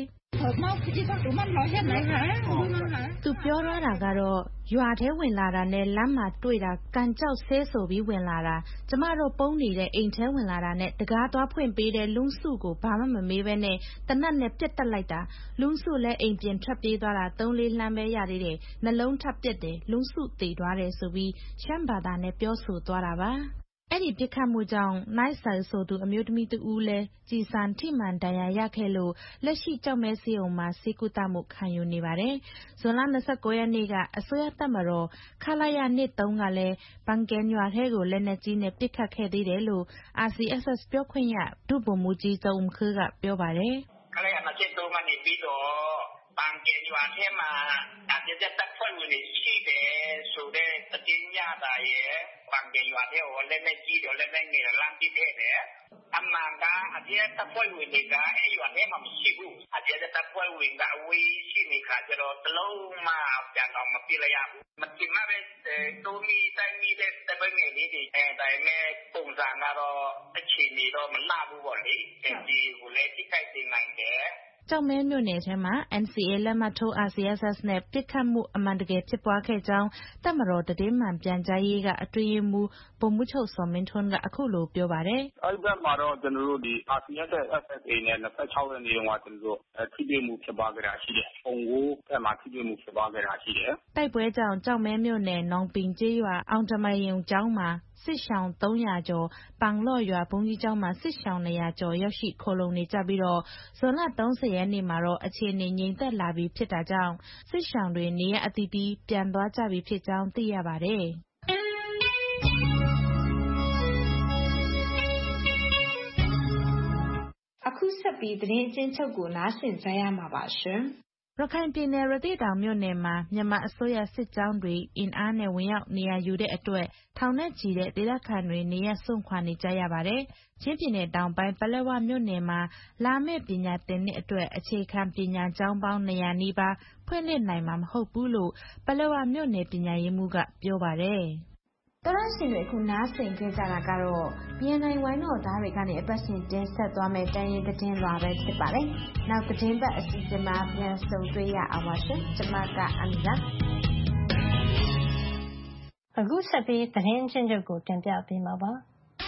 သူပြောရတာကတော့ရွာထဲဝင်လာတာနဲ့လမ်းမှာတွေ့တာကန်ကြောက်ဆဲဆိုပြီးဝင်လာတာကျမတို့ပုံနေတဲ့အိမ်ထဲဝင်လာတာနဲ့တကားသွားဖွင့်ပေးတဲ့လုံစုကိုဘာမှမမေးဘဲနဲ့တနတ်နဲ့ပြစ်တက်လိုက်တာလုံစုလည်းအိမ်ပြင်ထွက်ပြေးသွားတာသုံးလေးလှမ်းပဲရသေးတယ်နှလုံးထပ်ပစ်တယ်လုံစုတည်သွားတယ်ဆိုပြီးရှမ်းဘာသာနဲ့ပြောဆိုသွားတာပါအဲ့ဒီပြစ်ခတ်မှုကြောင့်နိုင်ဆာဆိုသူအမျိုးသမီးတဦးလဲကြည်စံထိမှန်ဒဏ်ရာရခဲ့လို့လက်ရှိကြောက်မဲဆေးရုံမှာဆေးကုသမှုခံယူနေပါတယ်ဇွန်လ၂၉ရက်နေ့ကအစိုးရတပ်မတော်ခလာရ၂၃ကလည်းပန်းကန်းရွာထဲကိုလက်နက်ကြီးနဲ့ပစ်ခတ်ခဲ့သေးတယ်လို့ အာစီအက်စ်အက်စ် ပြောခွင့်ရဒုဗိုလ်မှူးကြီးဇော်အုမ်ခေးကပြောပါတယ်ခလာရ၂၃ကနေပြီးတော့ပန်းကန်းရွာထဲမှာအကြမ်းတပ်ဖွဲ့ဝင်တွေရှိတယ်ဆိုတဲ့သတင်းရတာရဲ့ပန်းကန်းရွာထဲကိုလက်နက်ကြီးတွေလက်နက်ငယ်လမ်းပစ်ခဲ့တယ်အမှန်ကအကြမ်းတပ်ဖွဲ့ဝင်တွေကအဲ့ရွာထဲမှာမရှိဘူးအကြမ်းတပ်ဖွဲ့ဝင်ကအဝေးရှိနေခါကျတော့တလုံးမှပြန်တော့မပြလိုက်ရဘူးမတိမပဲတိုးမီတိုင်းမီတဲ့တပည့်ငယ်လေးတွေအဲဒါနဲ့ပုံစံကတော့အခြေအနေတော့မလှဘူးပေါ့လေဒီကိုလည်းတိကျတင်နိုင်တယ်ကျောက်မဲမြို့နယ်ထဲမှာ အန် စီ အေ လက်မှတ်ထိုး အာစီအက်စ်အက်စ် နဲ့ပစ်ခတ်မှုအမှန်တကယ်ဖြစ်ပွားခဲ့ကြောင်းတပ်မတော်သတင်းမှန်ပြန်ကြားရေးကအတွင်းရေးမှူးဗိုလ်မှူးချုပ်ဇော်မင်းထွန်းကအခုလိုပြောပါတယ်အဲ့ဒီဘက်မှာတော့ကျွန်တော်တို့ဒီ အာစီအက်စ်အက်စ် နဲ့၂၆ရက်နေ့တုန်းကကျွန်တော်တို့ထိတွေ့မှုဖြစ်ပွားခဲ့တာရှိတယ်။ပုံကိုဘက်မှာထိတွေ့မှုဖြစ်ပွားခဲ့တာရှိတယ်။တိုက်ပွဲကြောင့်ကျောက်မဲမြို့နယ်နောင်ပင်ကျေးရွာအောင်တမယုံကျောင်းမှာစစ်ရှောင်းသုံးရာကျော်ပန်လော့ရွာဘုန်းကြီးကျောင်းမှာစစ်ရှောင်းနှစ်ရာကျော်ရောက်ရှိခိုလုံနေကြပြီးတော့ဇွန်လ၃၀ရက်နေ့မှာတော့အခြေအနေငြိမ်သက်လာပြီးဖြစ်တာကြောင့်စစ်ရှောင်းတွေနေရအသီးသီးပြန်သွားကြပြီဖြစ်ကြောင်းသိရပါတယ်အခုဆက်ပြီးသတင်းအကျဉ်းချုပ်ကိုနားဆင်ကြရမှာပါရှင်ရခိုင်ပြည်နယ်ရသေ့တောင်မြို့နယ်မှာမြန်မာအစိုးရစစ်ကြောင်းတွေအင်အားနဲ့ဝင်ရောက်နေရာယူတဲ့အတွက်ထောင်နဲ့ချီတဲ့ဒေသခံတွေနေရပ်စွန့်ခွာနေကြရပါတယ်။ချင်းပြည်နယ်တောင်ပိုင်းပလက်ဝမြို့နယ်မှာလာမယ့်ပညာသင်နှစ်အတွက်အခြေခံပညာကျောင်းပေါင်း၂ရာနီးပါးဖွင့်လှစ်နိုင်မှာမဟုတ်ဘူးလို့ပလက်ဝမြို့နယ်ပညာရေးမှူးကပြောပါတယ်။တော်ရရှိတွေအခုနားဆင်ကြကြတာကတော့ဘီအန်အိုင်ဝိုင်းတော်သားတွေကနေအပတ်စဉ်တင်ဆက်သွားမယ့်တိုင်းရင်းသတင်းလွှာပဲဖြစ်ပါတယ်။နောက်သတင်းပတ်အစီအစဉ်မှာပြန်ဆုံတွေ့ရအောင်ပါရှင်။ကျွန်မကအမီလာအခုဆက်ပြီးသတင်းချင်းချုပ်ကိုတင်ပြပေးမှာပါ။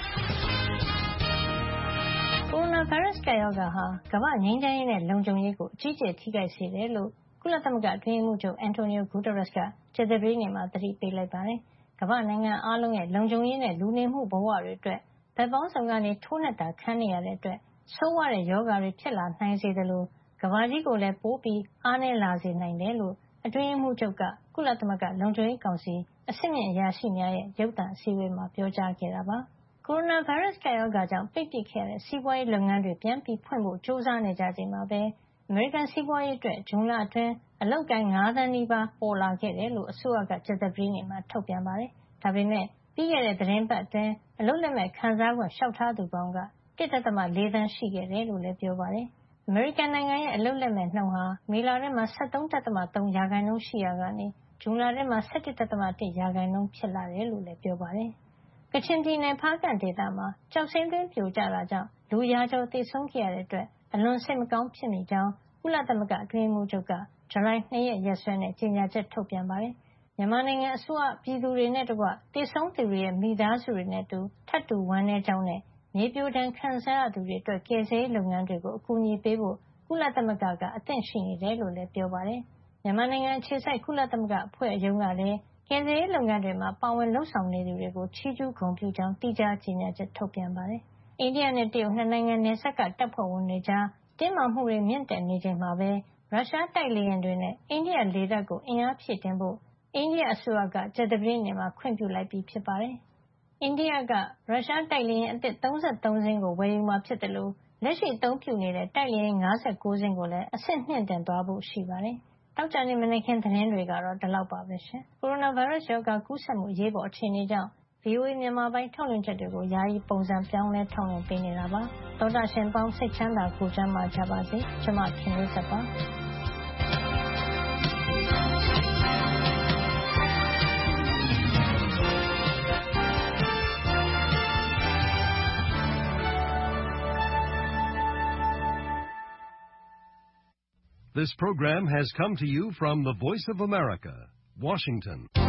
ကိုရိုနာဗိုင်းရပ်စ်ကပ်ရောဂါဟာကမ္ဘာ့ငြိမ်းချမ်းရေးနဲ့လုံခြုံရေးကိုအကြီးအကျယ်ထိခိုက်စေတယ်လို့ကုလသမဂ္ဂအတွင်းရေးမှူးချုပ်အန်တိုနီယိုဂူတာရက်စ်ကကြာသပတေးနေ့မှာသတိပေးလိုက်ပါတယ်။ကမ္ဘာ့နိုင်ငံအားလုံးရဲ့လုံခြုံရေးနဲ့လူနေမှုဘဝတွေအတွက်ဘက်ပေါင်းစုံကနေထိုးနှက်တာခံနေရတဲ့အတွက်ဆိုးဝါးတဲ့ရောဂါတွေဖြစ်လာနိုင်စေသလိုကမ္ဘာကြီးကိုလည်းပိုပြီးအားနည်းလာစေနိုင်တယ်လို့အတွင်းရေးမှူးချုပ်ကကုလသမဂ္ဂလုံခြုံရေးကောင်စီအဆင့်မြင့်အရာရှိများရဲ့ရုပ်သံအစည်းအဝေးမှာပြောကြားခဲ့တာပါ။ကိုရိုနာဗိုင်းရပ်စ်ကပ်ရောဂါကြောင့်ပိတ်ပစ်ခဲ့တဲ့စီးပွားရေးလုပ်ငန်းတွေပြန်ပြီးဖွင့်ဖို့ကြိုးစားနေကြချိန်မှာပဲအမေရိကန်စီးပွားရေးအတွက်ဇွန်လအတွင်းအလုပ်ကိုင်၅သန်းနီးပါးပေါ်လာခဲ့တယ်လို့အစိုးရကကြာသပတေးနေ့မှာထုတ်ပြန်ပါတယ်။ဒါပေမဲ့ပြီးခဲ့တဲ့သတင်းပတ်အတွင်းအလုပ်လက်မဲ့ခံစားခွင့်လျှောက်ထားသူပေါင်းက တစ်ဒသမလေးသန်းရှိခဲ့တယ်လို့လည်းပြောပါတယ်။အမေရိကန်နိုင်ငံရဲ့အလုပ်လက်မဲ့နှုန်းဟာမေလထဲမှာ၁၃ဒသမ၃ရာခိုင်နှုန်းရှိရာကနေဇွန်လထဲမှာ၁၁ဒသမ၁ရာခိုင်နှုန်းဖြစ်လာတယ်လို့လည်းပြောပါတယ်။ကချင်ပြည်နယ်ဖားကန့်ဒေသမှာကျောက်စိမ်းတွင်းပြိုကျတာကြောင့်လူရာကျော်သေဆုံးခဲ့ရတဲ့အတွက်အလွန်စိတ်မကောင်းဖြစ်မိကြောင်းကုလသမဂ္ဂအတွင်းရေးမှူးချုပ်ကဇူလိုင်၂ရက်ရက်စွဲနဲ့ကြေညာချက်ထုတ်ပြန်ပါတယ်။မြန်မာနိုင်ငံအစိုးရပြည်သူတွေနဲ့တကွသေဆုံးသူတွေရဲ့မိသားစုတွေနဲ့တူထပ်တူဝမ်းနည်းကြောင်းနဲ့မြေပြိုဒဏ်ခံစားရသူတွေအတွက်ကယ်ဆယ်ရေးလုပ်ငန်းတွေကိုအကူအညီပေးဖို့ကုလသမဂ္ဂကအသင့်ရှိနေတယ်လို့လည်းပြောပါတယ်။မြန်မာနိုင်ငံအခြေစိုက်ကုလသမဂ္ဂအဖွဲ့ရုံးကလည်းကယ်ဆယ်ရေးလုပ်ငန်းတွေမှာပါဝင်လုပ်ဆောင်နေသူတွေကိုချီးကျူးဂုဏ်ပြုကြောင်းတိကျကြေညာချက်ထုတ်ပြန်ပါတယ်။အိန္ဒိယနဲ့တရုတ်နှစ်နိုင်ငံနယ်စပ်ကတပ်ဖွဲ့ဝင်တွေကြားတင်းမာမှုတွေမြင့်တက်နေချိန်မှာပဲရုရှားတိုက်လေယာဉ်တွေနဲ့အိန္ဒိယလေတပ်ကိုအင်အားဖြည့်တင်းဖို့အိန္ဒိယအစိုးရကကြာသပတေးနေ့မှာခွင့်ပြုလိုက်ပြီဖြစ်ပါတယ်။အိန္ဒိယကရုရှားတိုက်လေယာဉ်အသစ်၃၃စင်းကိုဝယ်ယူမှာဖြစ်တယ်လို့လက်ရှိအသုံးပြုနေတဲ့တိုက်လေယာဉ်၅၉စင်းကိုလည်းအဆင့်မြင့်တင်သွားဖို့ရှိပါတယ်။တောက်ကြနေမနေ့ခင်သတင်းတွေကတော့ဒီလောက်ပါပဲရှင်။ကိုရိုနာဗိုင်းရပ်စ်ရောဂါကူးစက်မှုအရေးပေါ်အခြေအနေကြောင့်ဗွီအိုအေမြန်မာပိုင်းထုတ်လွှင့်ချက်တွေကိုယာယီပုံစံပြောင်းလဲထုတ်လွှင့်ပေးနေတာပါသောတာရှင်ပေါင်းစိတ်ချမ်းသာကိုယ်ကျန်းမာကြပါစေကျွန်မခင်လေးသက်ပါ This program has come to you from the Voice of America, Washington.